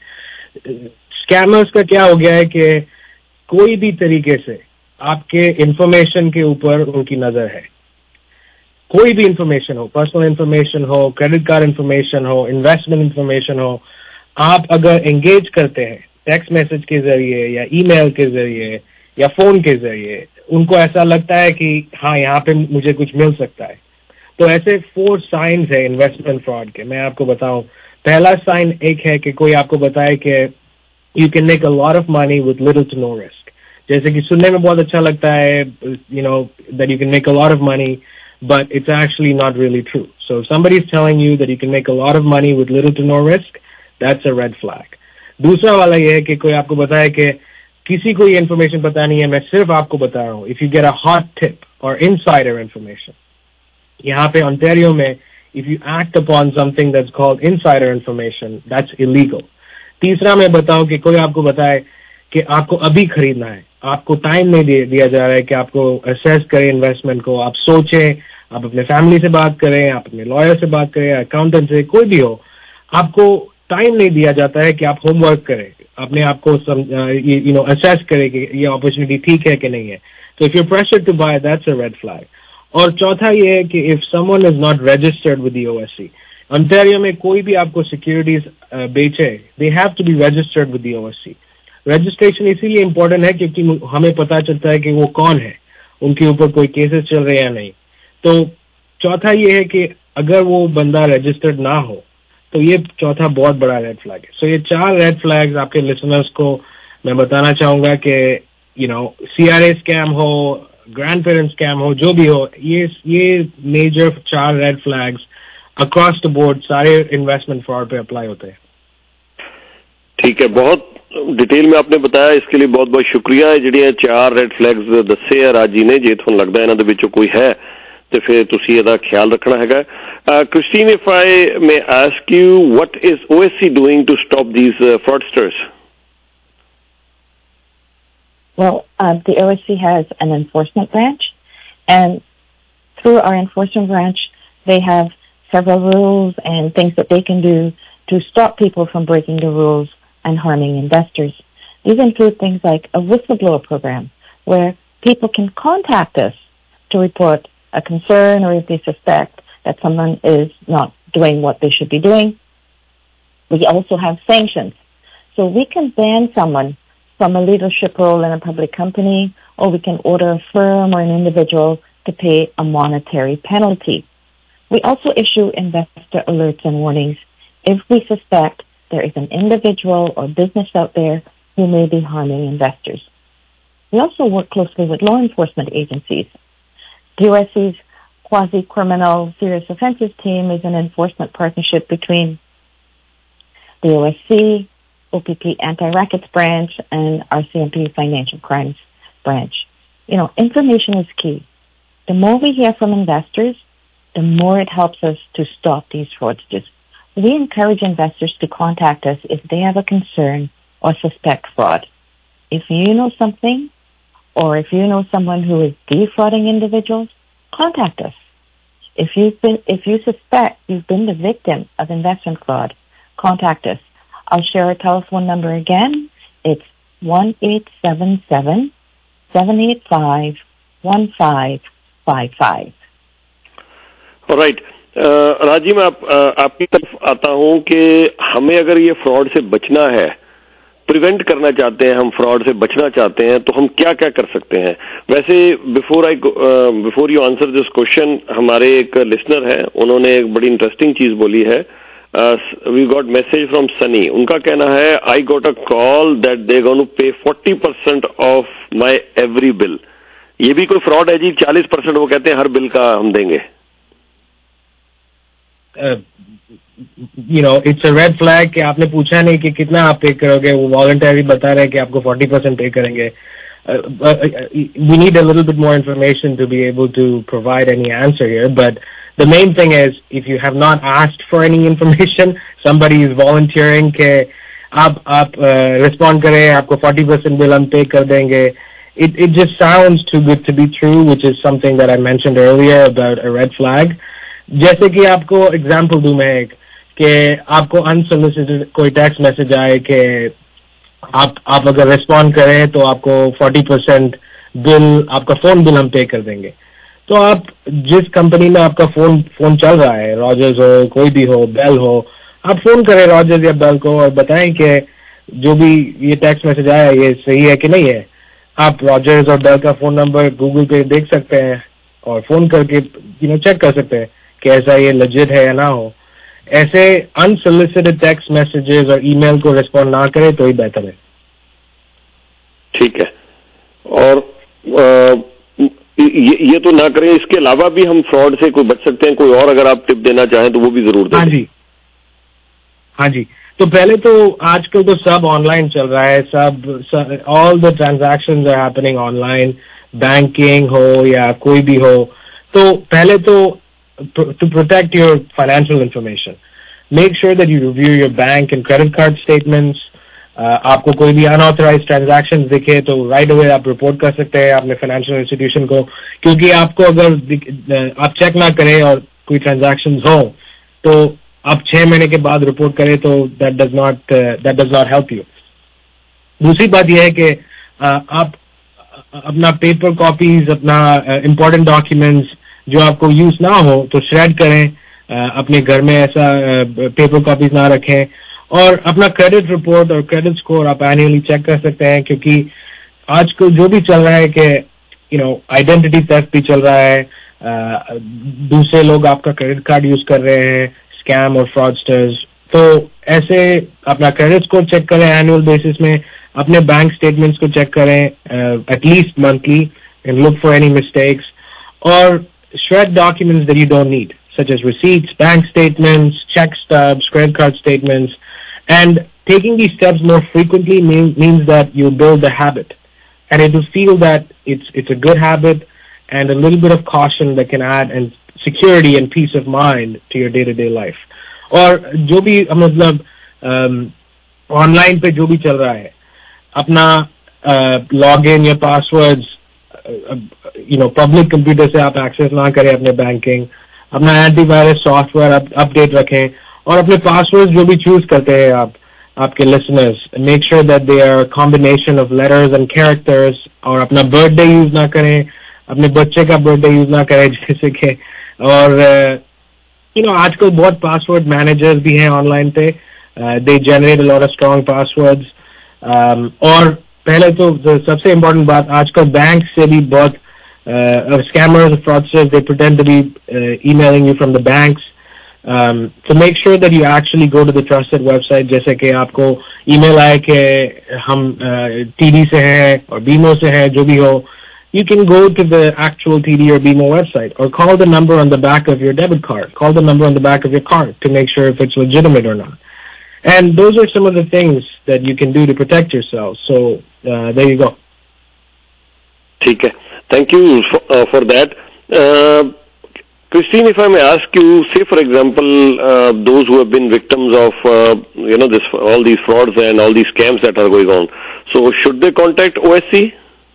स्कैमर्स का क्या हो गया है कि कोई भी तरीके से आपके इंफॉर्मेशन के ऊपर उनकी नजर है. कोई भी इंफॉर्मेशन हो, पर्सनल इंफॉर्मेशन हो, क्रेडिट कार्ड इंफॉर्मेशन हो, इन्वेस्टमेंट इंफॉर्मेशन हो, आप अगर एंगेज करते हैं टेक्स्ट मैसेज के जरिए या ईमेल के जरिए या फोन के जरिए, उनको ऐसा लगता है कि हाँ यहाँ पे मुझे कुछ मिल सकता है. तो ऐसे फोर साइंस है इन्वेस्टमेंट फ्रॉड के. मैं आपको बताऊं, पहला साइन एक है कि कोई आपको बताए कि you can make a lot of money with little to no risk. जैसे कि सुनने में बहुत अच्छा लगता है, you know, that you can make a lot of money, but it's actually not really true. So if somebody is telling you that you can make a lot of money with little to no risk, that's a red flag. दूसरा वाला ये है कि कोई आपको बताए कि किसी को ये इन्फॉर्मेशन पता नहीं है, मैं सिर्फ आपको बता रहा हूँ. If you get a hot tip or insider information, यहाँ पे Ontario में, if you act upon something that's called insider information, that's illegal. तीसरा मैं बताऊं कि कोई आपको बताए कि आपको अभी खरीदना है, आपको टाइम नहीं दे, दिया जा रहा है कि आपको असेस करें इन्वेस्टमेंट को, आप सोचें, आप अपने फैमिली से बात करें, आप अपने लॉयर से बात करें, अकाउंटेंट से, कोई भी हो, आपको टाइम नहीं दिया जाता है कि आप होमवर्क करें, अपने आप को यू नो असेस करें कि ये अपॉर्चुनिटी ठीक है कि नहीं है. तो if you pressure to buy, that's a red flag. और चौथा ये है कि if someone is not registered with the OSC, Ontario में कोई भी आपको सिक्योरिटीज बेचे, they have to be registered with the OSC. Registration इसीलिए इम्पोर्टेंट है क्योंकि हमें पता चलता है कि वो कौन है, उनके ऊपर कोई केसेस चल रहे हैं या नहीं. तो चौथा ये है कि अगर वो बंदा रजिस्टर्ड ना हो तो ये चौथा बहुत बड़ा रेड फ्लैग है. सो so ये चार रेड फ्लैग्स आपके लिसनर्स को मैं बताना चाहूंगा कि यू नो सीआरए स्कैम हो, ग्रैंड पेरेंट स्कैम हो, जो भी हो, ये ये मेजर चार red flags across the board सारे इन्वेस्टमेंट फ्रॉड पे अप्लाई होते हैं.
ठीक है, बहुत डिटेल में आपने बताया, इसके लिए बहुत बहुत शुक्रिया. ਜਿਹੜੀਆਂ ਚਾਰ ਰੈਡ ਫਲੈਗਸ ਦੱਸੇ ਆ ਰਾਜ ਜੀ ਨੇ, ਜੇ ਤੁਹਾਨੂੰ ਲੱਗਦਾ ਇਹਨਾਂ ਦੇ ਵਿੱਚੋਂ ਕੋਈ ਹੈ ਤੇ ਫਿਰ ਤੁਸੀਂ ਇਹਦਾ ਖਿਆਲ ਰੱਖਣਾ ਹੈਗਾ. Christine, if I may ask you, what is O S C doing to stop these uh, fraudsters?
Well, uh, the O S C has an enforcement branch, and through our enforcement branch, they have several rules and things that they can do to stop people from breaking the rules and harming investors. These include things like a whistleblower program, where people can contact us to report a concern or if they suspect that someone is not doing what they should be doing. We also have sanctions. So we can ban someone from a leadership role in a public company, or we can order a firm or an individual to pay a monetary penalty. We also issue investor alerts and warnings if we suspect there is an individual or business out there who may be harming investors. We also work closely with law enforcement agencies. The O S C's quasi-criminal serious offenses team is an enforcement partnership between the O S C, O P P Anti-Rackets Branch, and R C M P Financial Crimes Branch. You know, information is key. The more we hear from investors, the more it helps us to stop these fraudsters. We encourage investors to contact us if they have a concern or suspect fraud. If you know something, or if you know someone who is defrauding individuals, contact us. If you've been, if you suspect you've been the victim of investment fraud, contact us. I'll share our telephone number again. It's one eight seven seven, seven eight five, one five five five.
All right. राजी, मैं आप, आपकी तरफ आता हूं कि हमें अगर ये फ्रॉड से बचना है, प्रिवेंट करना चाहते हैं, हम फ्रॉड से बचना चाहते हैं, तो हम क्या क्या कर सकते हैं? वैसे before I before you answer this question, हमारे एक लिसनर है, उन्होंने एक बड़ी इंटरेस्टिंग चीज बोली है. We got message from Sunny. उनका कहना है, I got a call that they going to pay forty percent of my every bill. ये भी कोई फ्रॉड है जी? चालीस परसेंट वो कहते हैं हर बिल का हम देंगे.
You know it's a red flag कि आपने पूछा नहीं कि कितना आप पे करोगे, वो वॉलंटरी बता रहे हैं कि आपको फोर्टी परसेंट पे करेंगे. We need a little bit more information to be able to provide any answer here, but the main thing is if you have not asked for any information, somebody is volunteering के आप आप respond uh, करें, आपको forty percent bill हम pay कर देंगे. It it just sounds too good to be true, which is something that I mentioned earlier about a red flag. जैसे कि आपको एग्जाम्पल दूं मैं एक, कि आपको अनसोलिसिटेड कोई टेक्स्ट मैसेज आए कि आप आप अगर रिस्पॉन्ड करें तो आपको फोर्टी परसेंट बिल, आपका फोन बिल हम पे कर देंगे. तो आप जिस कंपनी में आपका फोन फोन चल रहा है, रॉजर्स हो, कोई भी हो, बेल हो, आप फोन करें रॉजर्स या बेल को और बताएं कि जो भी ये टेक्स्ट मैसेज आया ये सही है कि नहीं है. आप रॉजर्स और बेल का फोन नंबर गूगल पे देख सकते हैं और फोन करके यू नो चेक कर सकते हैं कि ऐसा ये लेजिट है या ना हो. ऐसे अनसोलिसिटेड टेक्स्ट मैसेजेस और ईमेल को रिस्पॉन्ड ना करें तो ही बेहतर है.
ठीक है. और आ, ये, ये तो ना करें, इसके अलावा भी हम फ्रॉड से कोई बच सकते हैं? कोई और अगर आप टिप देना चाहें तो वो भी जरूर दें.
हाँ जी, हाँ जी. तो पहले तो आजकल तो सब ऑनलाइन चल रहा है, सब all the transactions are happening online, banking हो या कोई भी हो. तो पहले तो to protect your financial information, make sure that you review your bank and credit card statements. uh, आपको कोई भी अनऑथराइज्ड ट्रांजैक्शंस दिखे तो राइट अवे आप रिपोर्ट कर सकते हैं अपने फाइनेंशियल इंस्टीट्यूशन को, क्योंकि आपको अगर आप चेक ना करें और कोई ट्रांजैक्शंस हो तो आप छह महीने के बाद रिपोर्ट करें तो that does not that does not help you. दूसरी बात यह है कि uh, आप अपना पेपर कॉपीज, अपना इम्पोर्टेंट uh, डॉक्यूमेंट्स जो आपको यूज ना हो तो श्रेड करें, uh, अपने घर में ऐसा पेपर uh, कॉपीज ना रखें, और अपना क्रेडिट रिपोर्ट और क्रेडिट स्कोर आप एनुअली चेक कर सकते हैं, क्योंकि आजकल जो भी चल रहा है कि यू नो आइडेंटिटी थेफ्ट भी चल रहा है, uh, दूसरे लोग आपका क्रेडिट कार्ड यूज कर रहे हैं, स्कैम और फ्रॉडस्टर्स। तो ऐसे अपना क्रेडिट स्कोर चेक करें एनुअल बेसिस में, अपने बैंक स्टेटमेंट्स को चेक करें at least monthly and look for any mistakes, और shred documents that you don't need, such as receipts, bank statements, check stubs, credit card statements, and taking these steps more frequently mean, means that you build the habit, and it will feel that it's it's a good habit, and a little bit of caution that can add and security and peace of mind to your day-to-day life. और जो भी मतलब online पे जो भी चल रहा है, अपना लॉग इन या passwords you know public computer से आप एक्सेस ना करें अपने बैंकिंग, अपना एंटीवायरस सॉफ्टवेयर अपडेट रखें, और अपने पासवर्ड्स जो भी चूज करते हैं आप आपके listeners, make sure that they are combination of letters and characters, और अपना बर्थडे यूज ना करें, अपने बच्चे का बर्थडे यूज ना करें जैसे कि, और यू नो आजकल बहुत पासवर्ड मैनेजर्स भी हैं ऑनलाइन पे, they generate a lot of strong passwords, और पहले तो सबसे इम्पोर्टेंट बात, आजकल बैंक से भी बहुत scammers, fraudsters, they pretend to be emailing you from the banks, तो make sure that you actually go to the trusted website, जैसे कि आपको ईमेल आए कि हम टीडी से हैं और बीमो से हैं, जो भी हो, you can go to the actual T D or B M O website, or call the number on the back of your debit card, call the number on the back of your card to make sure if it's legitimate or not. And those are some of the things that you can do to protect yourself. So uh, there you go.
ठीक है, thank you for, uh, for that. Uh, Christine, if I may ask you, say for example, uh, those who have been victims of uh, you know this all these frauds and all these scams that are going on, so should they contact O S C?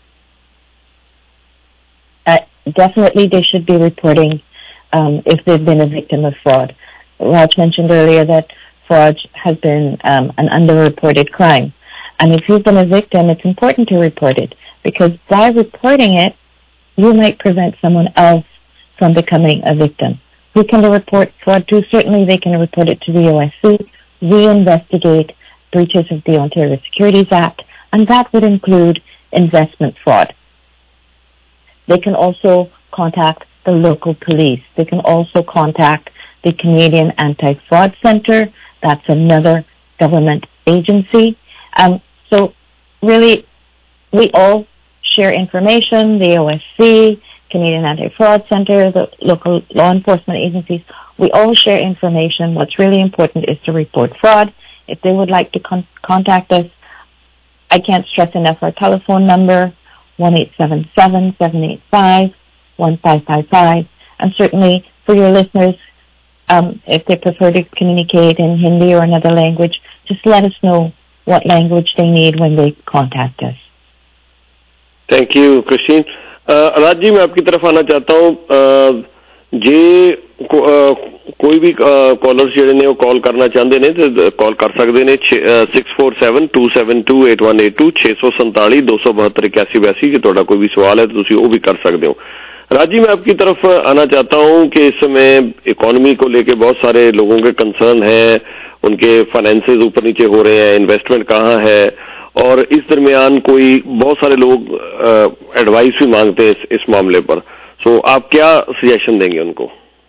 Uh, definitely they should be reporting um, if they've been a victim of fraud. Raj mentioned earlier that fraud has been um, an underreported crime. And if you've been a victim, it's important to report it, because by reporting it, you might prevent someone else from becoming a victim. Who can they report fraud to? Certainly they can report it to the O S C. We investigate breaches of the Ontario Securities Act, and that would include investment fraud. They can also contact the local police. They can also contact the Canadian Anti-Fraud Centre. That's another government agency. Um, so really, we all share information, the O S C, Canadian Anti-Fraud Centre, the local law enforcement agencies. We all share information. What's really important is to report fraud. If they would like to con- contact us, I can't stress enough our telephone number, one eight seven seven, seven eight five, one five five five. And certainly for your listeners, um, if they prefer to communicate in Hindi or another language, just let us know what language they need when they contact us.
Thank you, Christine. Uh, Raj ji, मैं आपकी तरफ आना चाहता हूँ। uh, जे को, uh, कोई भी callers ਜਿਹੜੇ ਨੇ ਉਹ ਕਾਲ ਕਰਨਾ ਚਾਹੁੰਦੇ ਨੇ ਤੇ ਕਾਲ ਕਰ ਸਕਦੇ ਨੇ six four seven, two seven two, eight one eight two six seven seven, two two two seven, eight one eight two कि ਤੁਹਾਡਾ कोई भी सवाल है तो ਤੁਸੀਂ ਉਹ भी कर सकते हो। राज जी, मैं आपकी तरफ आना चाहता हूँ कि इस समय इकोनॉमी को लेके बहुत सारे लोगों के कंसर्न है, उनके फाइनेंसेस ऊपर नीचे हो रहे हैं, इन्वेस्टमेंट कहाँ है, और इस दरमियान कोई बहुत सारे लोग एडवाइस भी मांगते हैं इस, इस मामले पर। सो so, आप क्या सजेशन देंगे उनको?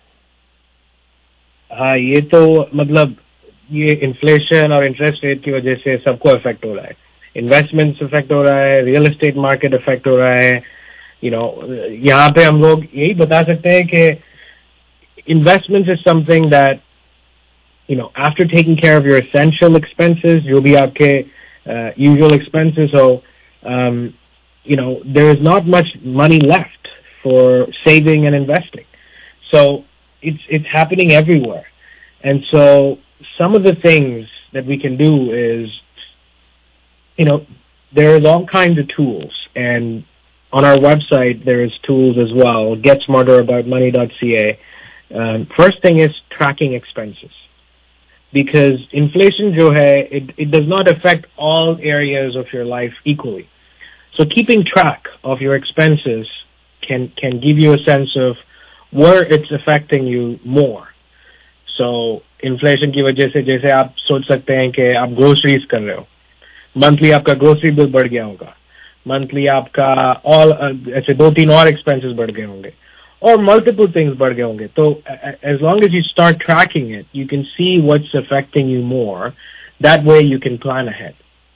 हाँ, ये तो मतलब ये इन्फ्लेशन और इंटरेस्ट रेट की वजह से सबको इफेक्ट हो रहा है, इन्वेस्टमेंट इफेक्ट हो रहा है, रियल एस्टेट मार्केट इफेक्ट हो रहा है। यू नो यहाँ पे हम लोग यही बता सकते हैं कि investment is something that you know after taking care of your essential expenses, जो भी आपके यूजुअल एक्सपेंसेस हो, you know there is not much money left for saving and investing. So it's it's happening everywhere. And so some of the things that we can do is you know, there is all kinds of tools, and on our website there is tools as well. get smarter about money dot c a. Um, first thing is tracking expenses, because inflation jo hai, it, it does not affect all areas of your life equally. So keeping track of your expenses can can give you a sense of where it's affecting you more. So inflation की वजह से जैसे आप सोच सकते हैं कि आप groceries कर रहे हो, monthly आपका grocery bill बढ़ गया होगा, monthly आपका all ऐसे दो तीन और expenses बढ़ गए होंगे, or multiple things बढ़ गए होंगे. So as long as you start tracking it, you can see what's affecting you more. That way you can plan ahead.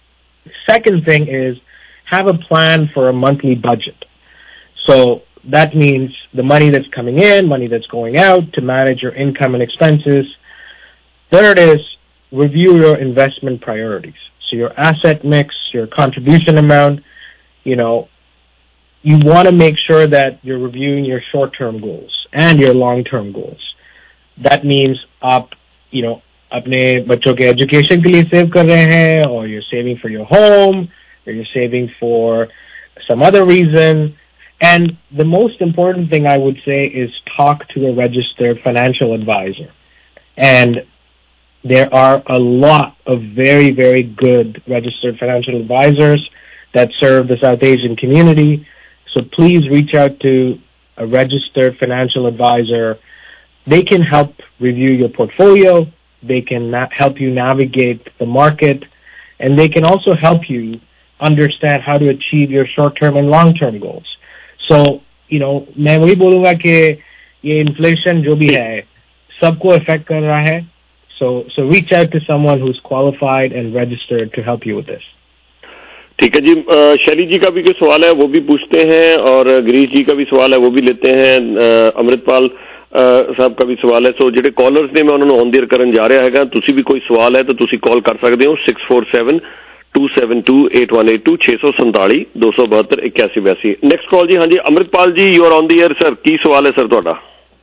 Second thing is have a plan for a monthly budget. So that means the money that's coming in, money that's going out, to manage your income and expenses. Third is review your investment priorities. So your asset mix, your contribution amount, you know, you want to make sure that you're reviewing your short-term goals and your long-term goals. That means आप, you know, अपने बच्चों के education के लिए save कर रहे हैं, or you're saving for your home, or you're saving for some other reason. And the most important thing I would say is talk to a registered financial advisor. And there are a lot of very, very good registered financial advisors that serve the South Asian community. So please reach out to a registered financial advisor. They can help review your portfolio. They can na- help you navigate the market. And they can also help you understand how to achieve your short-term and long-term goals. So, you know, मैं वही बोलूँगा कि ये inflation जो भी है, सबको affect कर रहा है. So, so reach out to someone who's qualified and registered to help you with this.
ठीक है जी. शैली जी का भी कोई सवाल है वो भी पूछते हैं, और गिरीश जी का भी सवाल है वो भी लेते हैं. अमृतपाल साहब का भी सवाल है. सो ਜਿਹੜੇ ਕਾਲਰਸ ਨੇ ਮੈਂ ਉਹਨਾਂ ਨੂੰ ਔਨ ਦ 에ਅਰ ਕਰਨ ਜਾ ਰਿਹਾ ਹੈਗਾ. ਤੁਸੀਂ ਵੀ ਕੋਈ ਸਵਾਲ ਹੈ ਤਾਂ ਤੁਸੀਂ ਕਾਲ ਕਰ ਸਕਦੇ ਹੋ six four seven two seven two eight one eight two six four seven two two two two eight one eight two. Next call ਜੀ. ਹਾਂਜੀ Amritpal ji, you are on the air sir. ਕੀ ਸਵਾਲ ਹੈ ਸਰ ਤੁਹਾਡਾ?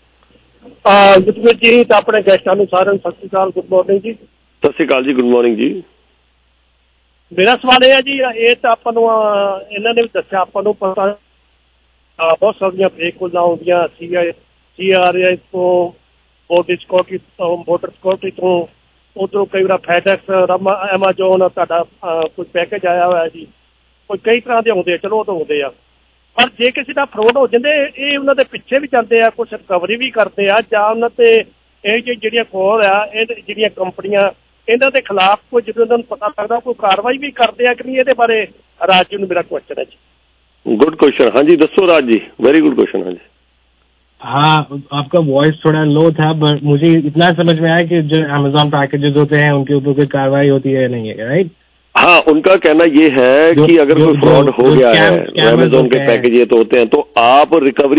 ਜਸਵੀਰ ਜੀ ਤਾਂ ਆਪਣੇ ਗੈਸਟਾਂ ਨੂੰ ਸਾਰਿਆਂ ਨੂੰ ਸਤਿ ਸ਼੍ਰੀ ਅਕਾਲ, ਗੁੱਡ ਮਾਰਨਿੰਗ ਜੀ.
ਸਤਿ ਸ਼੍ਰੀ ਅਕਾਲ ਜੀ, ਗੁੱਡ ਮਾਰਨਿੰਗ ਜੀ.
ਮੇਰਾ ਸਵਾਲ ਇਹ ਹੈ ਜੀ, ਇਹ ਤਾਂ ਆਪਾਂ ਨੂੰ ਇਹਨਾਂ ਨੇ ਵੀ ਦੱਸਿਆ, ਆਪਾਂ ਨੂੰ ਪਤਾ ਬਹੁਤ ਸਾਰੀਆਂ ਫੇਕ ਕੋਲਾਂ ਆਉਂਦੀਆਂ ਸੀ ਸੀ ਆਰ ਆਈ ਤੋਂ, ਵੋਟਰ ਸਿਕਿਉਰਿਟੀ ਤੋਂ, ਵੋਟਰ ਸਿਕਿਉਰਿਟੀ ਤੋਂ, ਉੱਧਰੋਂ ਕਈ ਵਾਰ ਫੈਡੈਕਸ, ਐਮਾਜੋਨ, ਤੁਹਾਡਾ ਕੋਈ ਪੈਕੇਜ ਆਇਆ ਹੋਇਆ ਜੀ, ਕੋਈ ਕਈ ਤਰ੍ਹਾਂ ਦੇ ਆਉਂਦੇ ਆ. ਚਲੋ ਉਹ ਤਾਂ ਆਉਂਦੇ ਆ, ਪਰ ਜੇ ਕਿਸੇ ਦਾ ਫਰੋਡ ਹੋ ਜਾਂਦੇ ਇਹ ਉਹਨਾਂ ਦੇ ਪਿੱਛੇ ਵੀ ਜਾਂਦੇ ਆ, ਕੁਛ ਰਿਕਵਰੀ ਵੀ ਕਰਦੇ ਆ, ਜਾਂ ਉਹਨਾਂ ਤੇ ਇਹ ਜਿਹੜੀਆਂ ਕੋਲ ਆ ਇਹ ਜਿਹੜੀਆਂ ਕੰਪਨੀਆਂ ਇਹਨਾਂ ਦੇ ਖਿਲਾਫ ਕੋਈ ਜਦੋਂ ਉਹਨਾਂ ਨੂੰ ਪਤਾ ਲੱਗਦਾ ਕੋਈ ਕਾਰਵਾਈ ਵੀ ਕਰਦੇ ਆ ਕਿ ਨਹੀਂ? ਇਹਦੇ ਬਾਰੇ ਰਾਜ ਜੀ ਨੂੰ ਮੇਰਾ क्वेश्चन है जी.
Good question. हाँ जी दसो Raj ji, very good question. हाँ जी.
हाँ, आपका वॉइस थोड़ा लो था, बट मुझे इतना समझ में आया कि जो अमेजोन पैकेजेस होते हैं उनके ऊपर कोई कार्रवाई होती है नहीं है, राइट?
हाँ, उनका कहना ये है कि अगर कोई फ्रॉड हो गया है, अमेजोन के पैकेज ये तो होते हैं, तो आप रिकवरी